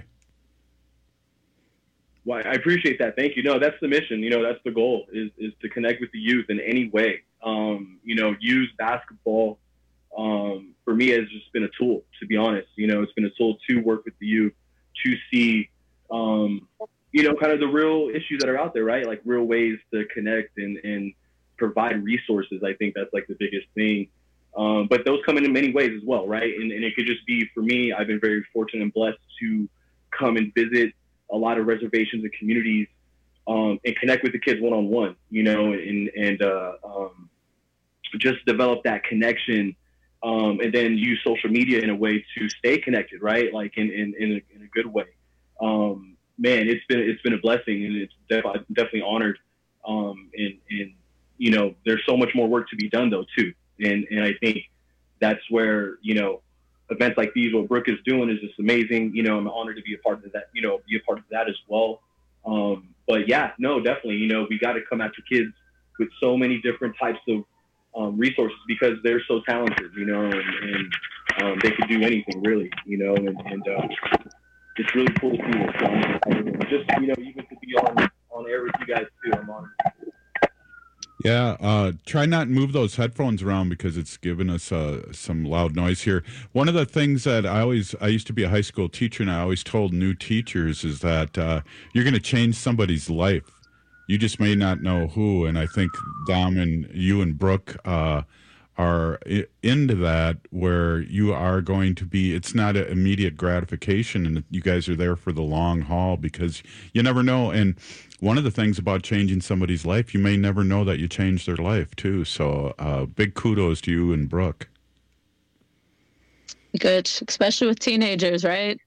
Well, I appreciate that. Thank you. No, that's the mission. You know, that's the goal is, is to connect with the youth in any way. Um, you know, use basketball um, for me has just been a tool, to be honest. You know, it's been a tool to work with the youth, to see, um, you know, kind of the real issues that are out there, right? Like real ways to connect and, and provide resources. I think that's like the biggest thing. Um, but those come in in many ways as well, right? And, and it could just be, for me, I've been very fortunate and blessed to come and visit a lot of reservations and communities um, and connect with the kids one-on-one, you know, and, and uh, um, just develop that connection um, and then use social media in a way to stay connected, right? Like in, in, in, a, in a good way. Um, man, it's been, it's been a blessing, and it's def- I'm definitely honored. Um, and, and, you know, there's so much more work to be done though, too. And, and I think that's where, you know, events like these, what Brooke is doing is just amazing. You know, I'm honored to be a part of that, you know, be a part of that as well. Um, but yeah, no, definitely, you know, we got to come after kids with so many different types of um, resources because they're so talented, you know, and, and um, they could do anything really, you know, and, and uh, it's really cool to see this. So I'm just, you know, even to be on, on air with you guys too, I'm honored. Yeah, uh, try not move those headphones around because it's giving us uh, some loud noise here. One of the things that I always, I used to be a high school teacher, and I always told new teachers is that uh, you're going to change somebody's life. You just may not know who, and I think Dom and you and Brooke uh, are I- into that, where you are going to be, it's not an immediate gratification, and you guys are there for the long haul because you never know. And one of the things about changing somebody's life, you may never know that you changed their life too. So uh, big kudos to you and Brooke. Good, especially with teenagers, right?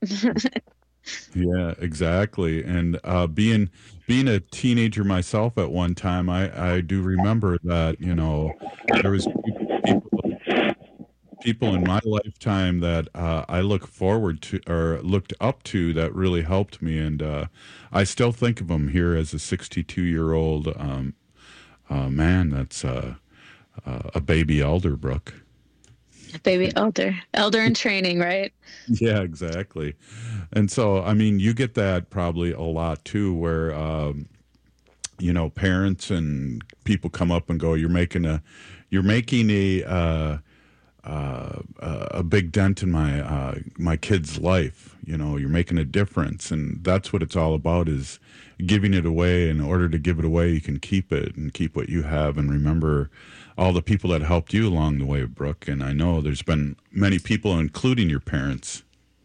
Yeah, exactly. And uh, being being a teenager myself at one time, I, I do remember that, you know, there was people, people in my lifetime that uh, I look forward to or looked up to that really helped me. And uh, I still think of them here as a sixty-two-year-old um, uh, man that's uh, uh, a baby elder, Brooke. Baby elder, elder in training, right? Yeah, exactly. And so, I mean, you get that probably a lot too, where, um, you know, parents and people come up and go, you're making a, you're making a, uh, uh, a big dent in my, uh, my kid's life. You know, you're making a difference. And that's what it's all about, is giving it away. In order to give it away, you can keep it and keep what you have and remember all the people that helped you along the way, Brooke. And I know there's been many people, including your parents.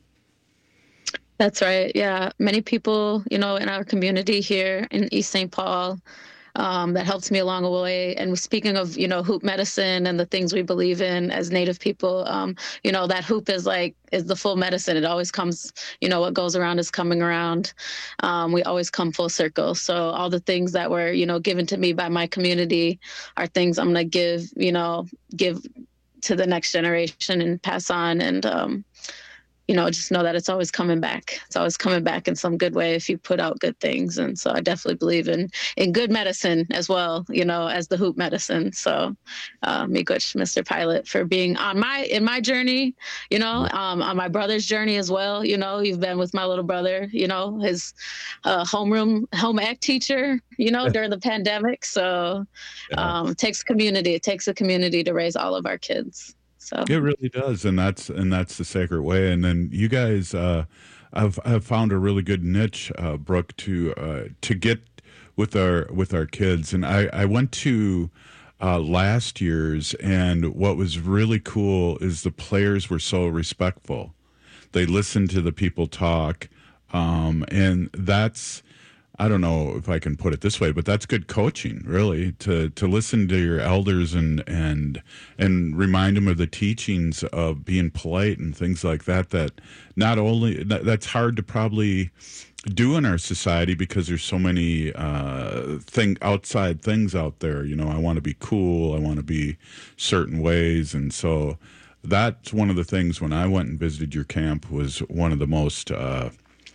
That's right. Yeah. Many people, you know, in our community here in East Saint Paul, um, that helped me along the way. And speaking of, you know, hoop medicine and the things we believe in as Native people, um, you know, that hoop is like, is the full medicine. It always comes, you know, what goes around is coming around. Um, we always come full circle. So all the things that were, you know, given to me by my community are things I'm going to give, you know, give to the next generation and pass on. And, um, you know, just know that it's always coming back. It's always coming back in some good way if you put out good things. And so I definitely believe in, in good medicine as well, you know, as the hoop medicine. So uh, Miigwech, Mister Pilot, for being on my, in my journey, you know, um, on my brother's journey as well. You know, you've been with my little brother, you know, his uh, homeroom, home ec teacher, you know, during the pandemic. So um, it takes community. It takes a community to raise all of our kids. So it really does, and that's and that's the sacred way. And then you guys uh, have have found a really good niche, uh, Brooke, to uh, to get with our with our kids. And I I went to uh, last year's, and what was really cool is the players were so respectful. They listened to the people talk, um, and that's. I don't know if I can put it this way, but that's good coaching, really, to, to listen to your elders and, and, and remind them of the teachings of being polite and things like that, that not only that, that's hard to probably do in our society because there's so many uh, thing outside things out there. You know, I want to be cool. I want to be certain ways. And so that's one of the things when I went and visited your camp was one of the most, uh,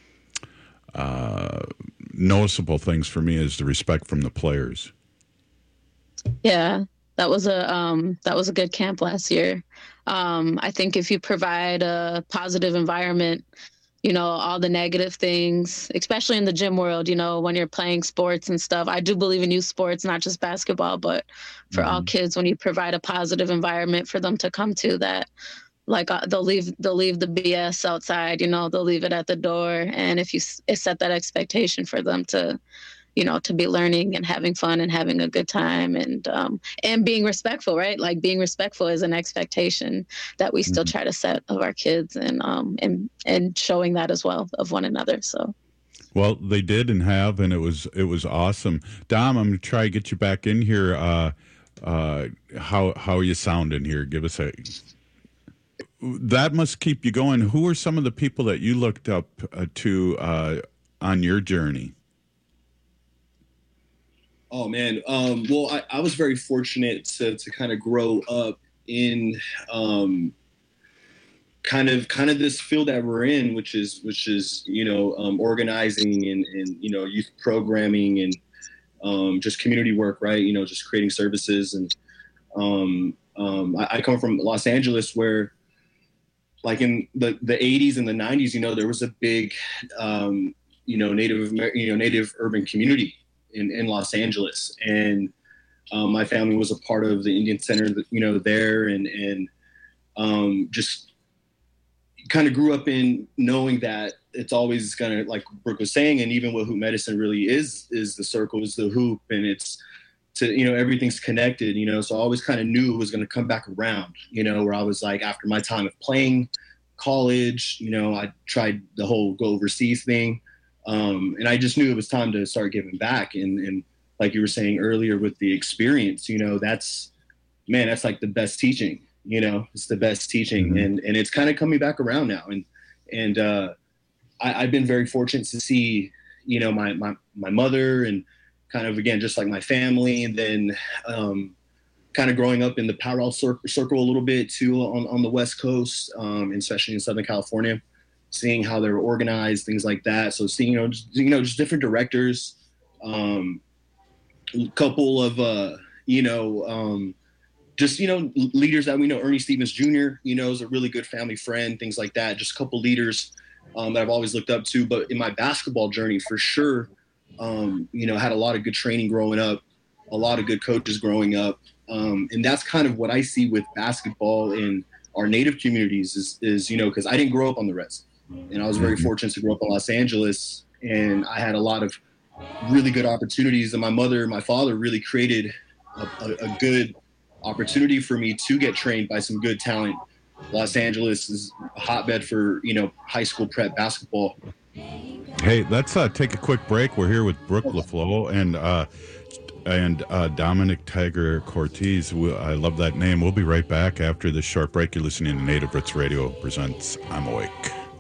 uh, noticeable things for me is the respect from the players. Yeah, that was a um, that was a good camp last year. Um, I think if you provide a positive environment, you know, all the negative things, especially in the gym world, you know, when you're playing sports and stuff, I do believe in youth sports, not just basketball, but for mm-hmm. all kids, when you provide a positive environment for them to come to that. Like uh, they'll leave, they'll leave the B S outside, you know, they'll leave it at the door. And if you s- set that expectation for them to, you know, to be learning and having fun and having a good time and um, and being respectful, right? Like being respectful is an expectation that we still try to set of our kids and um and and showing that as well of one another. So. Well, they did and have, and it was it was awesome. Dom, I'm going to try to get you back in here. Uh, uh, how how are you sounding here? Give us a. That must keep you going. Who are some of the people that you looked up uh, to uh, on your journey? Oh man, um, well, I, I was very fortunate to to kind of grow up in um, kind of kind of this field that we're in, which is which is you know um, organizing and and you know youth programming and um, just community work, right? You know, just creating services and um, um, I, I come from Los Angeles, where like in the the eighties and the nineties, you know, there was a big um, you know native you know native urban community in, in Los Angeles. And um, my family was a part of the Indian Center, you know, there and, and um, just kind of grew up in knowing that it's always going to, like Brooke was saying, and even what Hoop Medicine really is, is the circle, is the hoop, and it's to, you know, everything's connected, you know, so I always kind of knew it was going to come back around, you know, where I was like, after my time of playing college, you know, I tried the whole go overseas thing. Um, and I just knew it was time to start giving back. And, and like you were saying earlier with the experience, you know, that's, man, that's like the best teaching, you know, it's the best teaching. Mm-hmm. And, and it's kind of coming back around now. And, and uh, I, I've been very fortunate to see, you know, my, my, my mother and kind of, again, just like my family. And then um, kind of growing up in the Powerhouse cir- circle a little bit too on, on the West Coast, um, especially in Southern California. Seeing how they were organized, things like that. So seeing, you know, just, you know, just different directors, um, a couple of, uh, you know, um, just, you know, leaders that we know. Ernie Stevens Junior, you know, is a really good family friend, things like that. Just a couple leaders um, that I've always looked up to. But in my basketball journey, for sure, um, you know, had a lot of good training growing up, a lot of good coaches growing up. Um, and that's kind of what I see with basketball in our native communities is, is you know, because I didn't grow up on the Res. And I was very fortunate to grow up in Los Angeles, and I had a lot of really good opportunities. And my mother and my father really created a, a, a good opportunity for me to get trained by some good talent. Los Angeles is a hotbed for, you know, high school prep basketball. Hey, let's uh, take a quick break. We're here with Brooke LaFleur and uh, and uh, Dominic Tiger Cortez. We, I love that name. We'll be right back after this short break. You're listening to Native Roots Radio presents I'm Awake.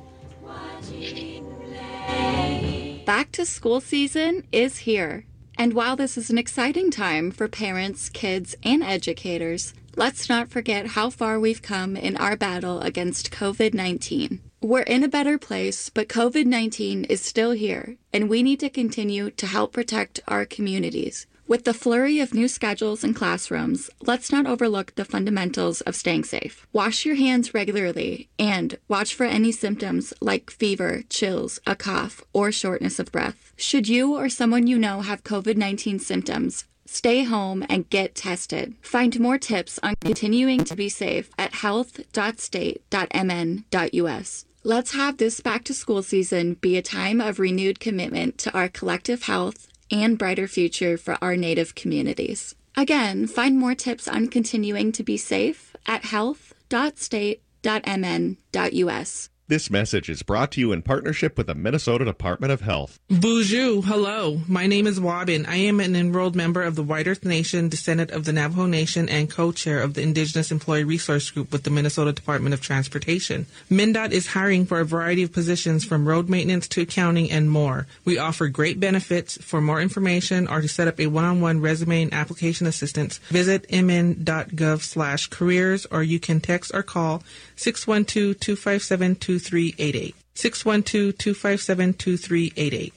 Back to school season is here. And while this is an exciting time for parents, kids, and educators, let's not forget how far we've come in our battle against covid nineteen. We're in a better place, but covid nineteen is still here, and we need to continue to help protect our communities. With the flurry of new schedules and classrooms, let's not overlook the fundamentals of staying safe. Wash your hands regularly and watch for any symptoms like fever, chills, a cough, or shortness of breath. Should you or someone you know have covid nineteen symptoms, stay home and get tested. Find more tips on continuing to be safe at health dot state dot m n dot u s. Let's have this back-to-school season be a time of renewed commitment to our collective health and brighter future for our Native communities. Again, find more tips on continuing to be safe at health dot state dot m n dot u s. This message is brought to you in partnership with the Minnesota Department of Health. Bonjour, hello. My name is Wabin. I am an enrolled member of the White Earth Nation, descendant of the Navajo Nation, and co-chair of the Indigenous Employee Resource Group with the Minnesota Department of Transportation. MnDOT is hiring for a variety of positions from road maintenance to accounting and more. We offer great benefits. For more information or to set up a one-on-one resume and application assistance, visit m n dot gov slash careers, or you can text or call six one two, two five seven, two three eight eight. six one two, two five seven, two three eight eight.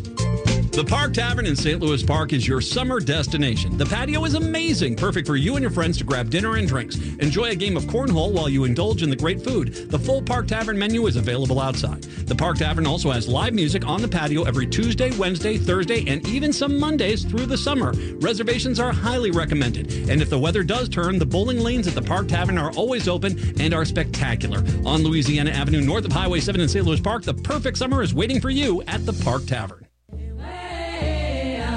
The Park Tavern in Saint Louis Park is your summer destination. The patio is amazing, perfect for you and your friends to grab dinner and drinks. Enjoy a game of cornhole while you indulge in the great food. The full Park Tavern menu is available outside. The Park Tavern also has live music on the patio every Tuesday, Wednesday, Thursday, and even some Mondays through the summer. Reservations are highly recommended. And if the weather does turn, the bowling lanes at the Park Tavern are always open and are spectacular. On Louisiana Avenue, north of Highway seven in Saint Louis Park, the perfect summer is waiting for you at the Park Tavern.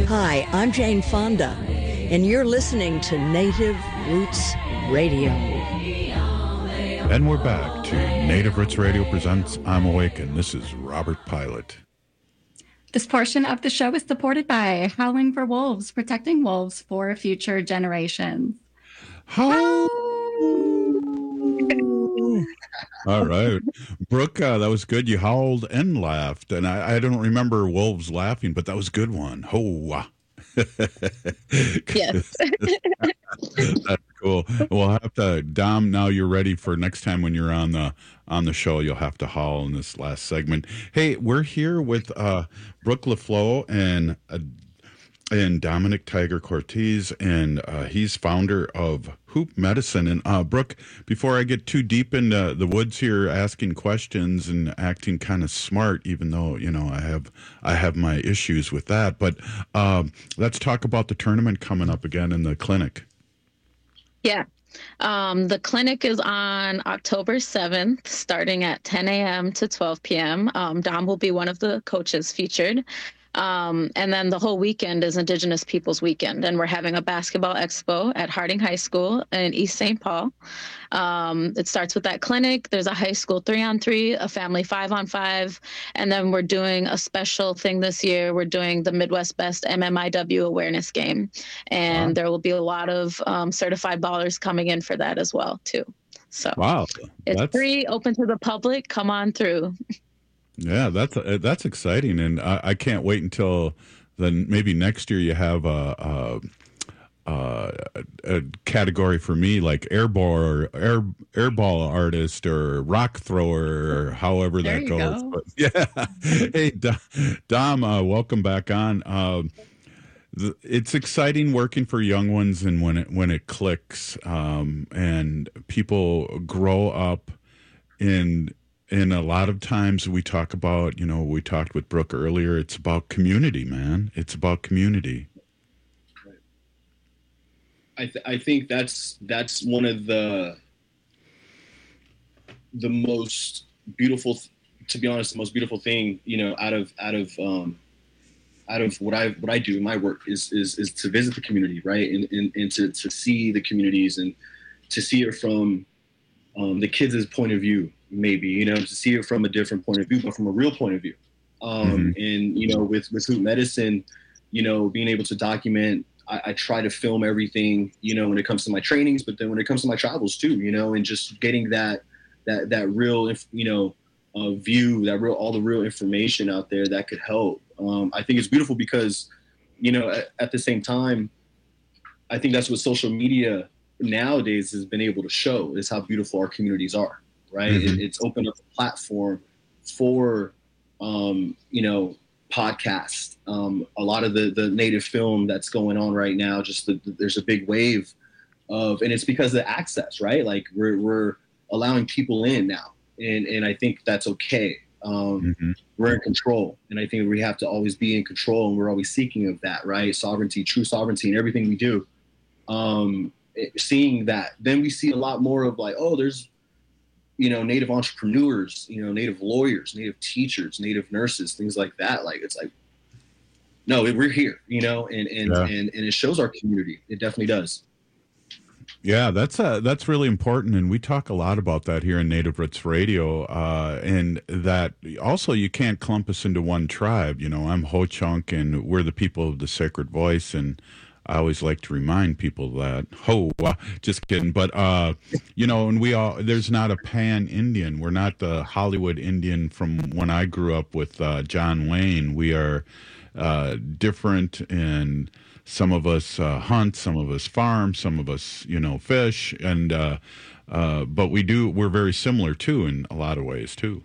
Hi, I'm Jane Fonda, and you're listening to Native Roots Radio. And we're back to Native Roots Radio presents I'm Awake, and this is Robert Pilot. This portion of the show is supported by Howling for Wolves, protecting wolves for future generations. How? All right. Brooke, uh, that was good. You howled and laughed. And I, I don't remember wolves laughing, but that was a good one. Ho! Yes. That's cool. We'll have to, Dom, now you're ready for next time when you're on the on the show, you'll have to howl in this last segment. Hey, we're here with uh, Brooke LaFleur and uh, and Dominic Tiger Cortez, and uh, he's founder of Hoop Medicine. And uh, Brooke, before I get too deep into the woods here, asking questions and acting kind of smart, even though you know I have I have my issues with that. But um, let's talk about the tournament coming up again in the clinic. Yeah. Um, the clinic is on October seventh, starting at ten a.m. to twelve p.m. Um, Dom will be one of the coaches featured. Um, and then the whole weekend is Indigenous Peoples Weekend, and we're having a basketball expo at Harding High School in East Saint Paul. Um, it starts with that clinic. There's a high school three on three, a family five on five, and then we're doing a special thing this year. We're doing the Midwest Best M M I W awareness game, and wow. there will be a lot of um, certified ballers coming in for that as well too. So wow, it's That's... free, open to the public. Come on through. Yeah, that's uh, that's exciting, and I, I can't wait until then. Maybe next year you have a, a, a, a category for me like airball or air airball artist or rock thrower or however there that you goes. Go. But yeah, hey Dom, uh, welcome back on. Uh, the, it's exciting working for young ones, and when it when it clicks, um, and people grow up in. And a lot of times we talk about, you know, we talked with Brooke earlier, it's about community, man. It's about community. I th- I think that's that's one of the the most beautiful, th- to be honest, the most beautiful thing, you know, out of out of um, out of what I what I do in my work is is is to visit the community, right, and and, and to to see the communities and to see it from um, the kids' point of view. Maybe, you know, to see it from a different point of view, but from a real point of view. Um, mm-hmm. And, you know, with, with Hoop Medicine, you know, being able to document, I, I try to film everything, you know, when it comes to my trainings, but then when it comes to my travels too, you know, and just getting that, that, that real, you know, uh, view, that real, all the real information out there that could help. Um, I think it's beautiful because, you know, at, at the same time, I think that's what social media nowadays has been able to show is how beautiful our communities are. Right. Mm-hmm. It, it's opened up a platform for, um, you know, podcasts. Um, a lot of the, the native film that's going on right now, just the, the, there's a big wave of, and it's because of the access, right? Like we're, we're allowing people in now. And, and I think that's okay. Um, mm-hmm. We're in control. And I think we have to always be in control, and we're always seeking of that, right? Sovereignty, true sovereignty in everything we do. Um, it, seeing that, then we see a lot more of like, oh, there's, you know, Native entrepreneurs, you know, Native lawyers, Native teachers, Native nurses, things like that. Like, it's like, no, we're here, you know, and, and, yeah. and, and it shows our community. It definitely does. Yeah, that's uh, that's really important. And we talk a lot about that here in Native Roots Radio. Uh, and that also you can't clump us into one tribe. You know, I'm Ho-Chunk and we're the people of the sacred voice. And I always like to remind people that, ho, uh, just kidding. But, uh, you know, and we all, there's not a pan-Indian. We're not the Hollywood Indian from when I grew up with uh, John Wayne. We are uh, different, and some of us uh, hunt, some of us farm, some of us, you know, fish. And, uh, uh, but we do, we're very similar too in a lot of ways too.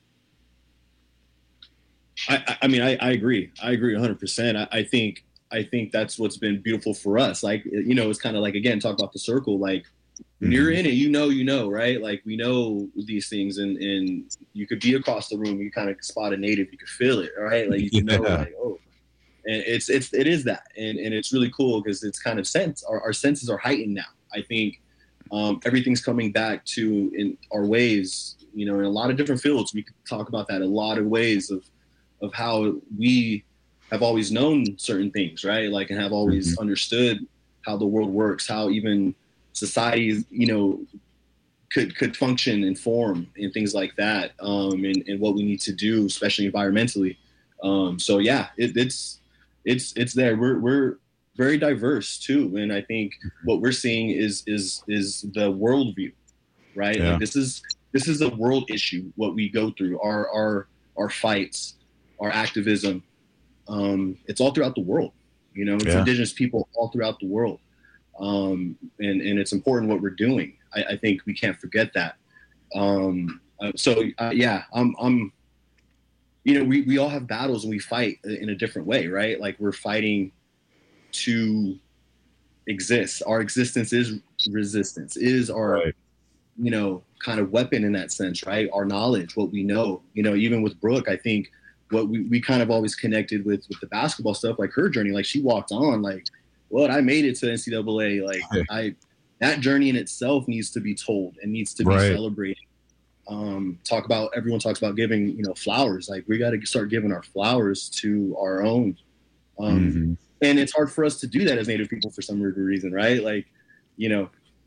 I, I mean, I, I agree. I agree one hundred percent. I, I think, I think that's what's been beautiful for us. Like, you know, it's kind of like, again, talk about the circle. Like when mm-hmm. you're in it, you know, you know, right? Like we know these things, and, and you could be across the room. You kind of spot a native, you could feel it. Right. Like, you yeah. know, like, oh, and it's, it's, it is that. And, and it's really cool because it's kind of sense, our, our senses are heightened now. I think um, everything's coming back to in our ways, you know, in a lot of different fields. We could talk about that, a lot of ways of, of how we have always known certain things, right? Like, and have always Mm-hmm. understood how the world works, how even societies, you know, could could function and form and things like that, um, and, and what we need to do, especially environmentally. Um, so yeah, it, it's it's it's there. We're we're very diverse too, and I think what we're seeing is is is the worldview, right? Yeah. Like this is this is a world issue. What we go through, our our our fights, our activism, um, it's all throughout the world. You know, it's Yeah. indigenous people all throughout the world, um, and and it's important what we're doing. I, I think we can't forget that. Um, uh, so uh, yeah, I'm I'm. You know, we, we all have battles and we fight in a different way, right? Like we're fighting to exist. Our existence is resistance, is our, Right. you know, kind of weapon in that sense, right? Our knowledge, what we know. You know, even with Brooke, I think what we, we kind of always connected with with the basketball stuff, like her journey, like she walked on, like, what, I made it to N C double A. Like I, that journey in itself needs to be told and needs to be Right. celebrated. Um, talk about, everyone talks about giving, you know, flowers. Like we got to start giving our flowers to our own. Um, Mhm. And it's hard for us to do that as Native people for some weird reason, right? Like, you know,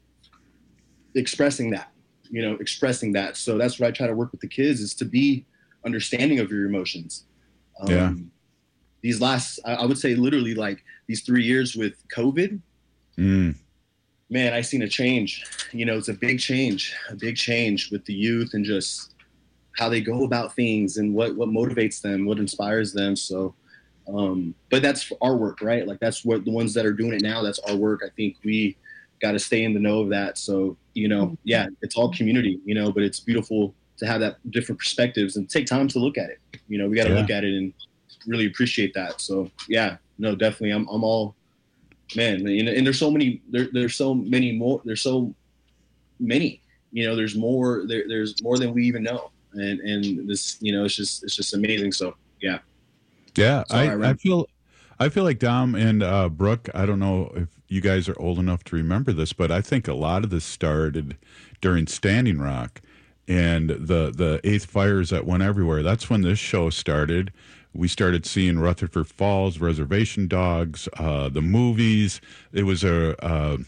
expressing that, you know, expressing that. So that's what I try to work with the kids, is to be understanding of your emotions. Um, Yeah. These last, I, I would say literally like these three years with COVID, Mm. man, I seen a change. You know, it's a big change, a big change with the youth and just how they go about things and what, what motivates them, what inspires them. So, um, but that's our work, right? Like that's what the ones that are doing it now, that's our work. I think we got to stay in the know of that. So, you know, yeah, it's all community, you know, but it's beautiful to have that different perspectives and take time to look at it. You know, we got to Yeah. look at it and really appreciate that. So yeah, no, definitely. I'm, I'm all, man, and, and there's so many, there, there's so many more, there's so many, you know, there's more, there, there's more than we even know. And, and this, you know, it's just, it's just amazing. So yeah. Yeah, Sorry, I I, ran- I feel I feel like Dom and uh, Brooke, I don't know if you guys are old enough to remember this, but I think a lot of this started during Standing Rock and the, the eighth fires that went everywhere. That's when this show started. We started seeing Rutherford Falls, Reservation Dogs, uh, the movies. It was a... Uh,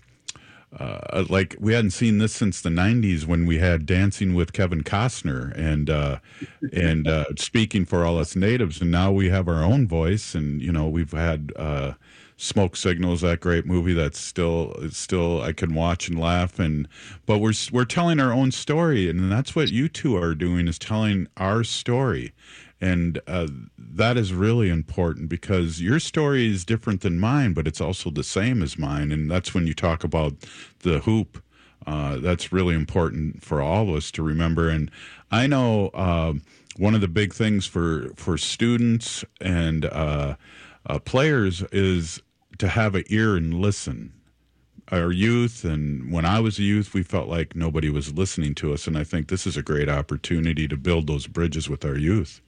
Uh, like we hadn't seen this since the nineties when we had Dancing with Kevin Costner and uh, and uh, Speaking for All Us Natives, and now we have our own voice. And you know, we've had uh, Smoke Signals, that great movie that's still it's still I can watch and laugh. And but we're we're telling our own story, and that's what you two are doing, is telling our story. And uh, that is really important because your story is different than mine, but it's also the same as mine. And that's when you talk about the hoop. Uh, that's really important for all of us to remember. And I know uh, one of the big things for, for students and uh, uh, players is to have an ear and listen. Our youth, and when I was a youth, we felt like nobody was listening to us. And I think this is a great opportunity to build those bridges with our youth.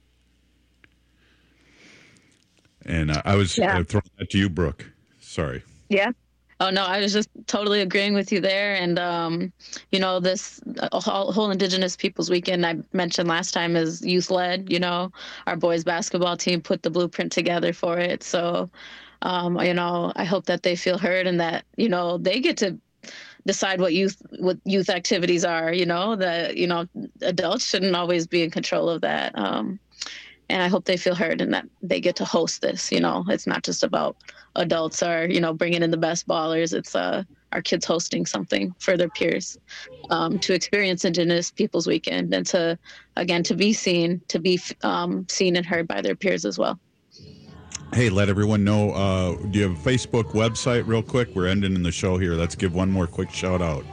And uh, I was Yeah. uh, throwing that to you, Brooke. Sorry. Yeah. Oh no, I was just totally agreeing with you there. And um, you know, this uh, whole, whole Indigenous Peoples Weekend I mentioned last time is youth led. You know, our boys basketball team put the blueprint together for it. So, um, you know, I hope that they feel heard and that you know they get to decide what youth what youth activities are. You know, that you know adults shouldn't always be in control of that. Um, And I hope they feel heard and that they get to host this. You know, it's not just about adults or, you know, bringing in the best ballers. It's uh, our kids hosting something for their peers um, to experience Indigenous Peoples Weekend and to, again, to be seen, to be um, seen and heard by their peers as well. Hey, let everyone know, uh, do you have a Facebook website real quick? We're ending in the show here. Let's give one more quick shout out.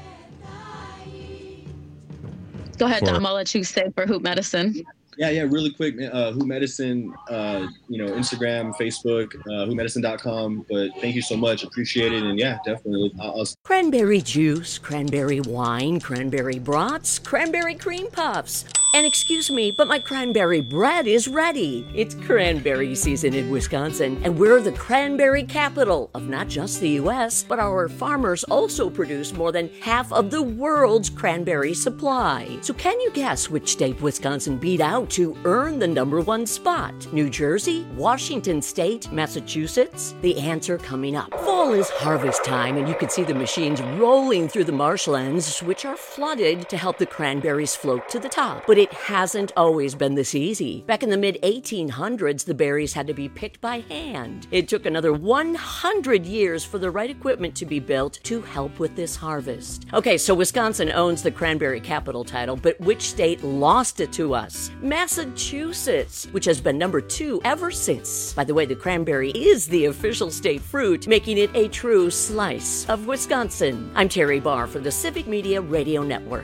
Go ahead, For- Dom. I'll let you say for Hoop Medicine. Yeah, yeah, really quick, man. Uh, Who Medicine, uh, you know, Instagram, Facebook, uh, who medicine dot com. But thank you so much. Appreciate it. And yeah, definitely. I'll, I'll... Cranberry juice, cranberry wine, cranberry brats, cranberry cream puffs. And excuse me, but my cranberry bread is ready. It's cranberry season in Wisconsin, and we're the cranberry capital of not just the U S, but our farmers also produce more than half of the world's cranberry supply. So can you guess which state Wisconsin beat out to earn the number one spot? New Jersey, Washington State, Massachusetts? The answer coming up. Fall is harvest time, and you can see the machines rolling through the marshlands, which are flooded to help the cranberries float to the top. But it hasn't always been this easy. Back in the mid eighteen hundreds, the berries had to be picked by hand. It took another one hundred years for the right equipment to be built to help with this harvest. Okay, so Wisconsin owns the cranberry capital title, but which state lost it to us? Massachusetts, which has been number two ever since. By the way, the cranberry is the official state fruit, making it a true slice of Wisconsin. I'm Terry Barr for the Civic Media Radio Network.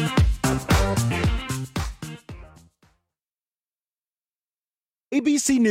A B C News.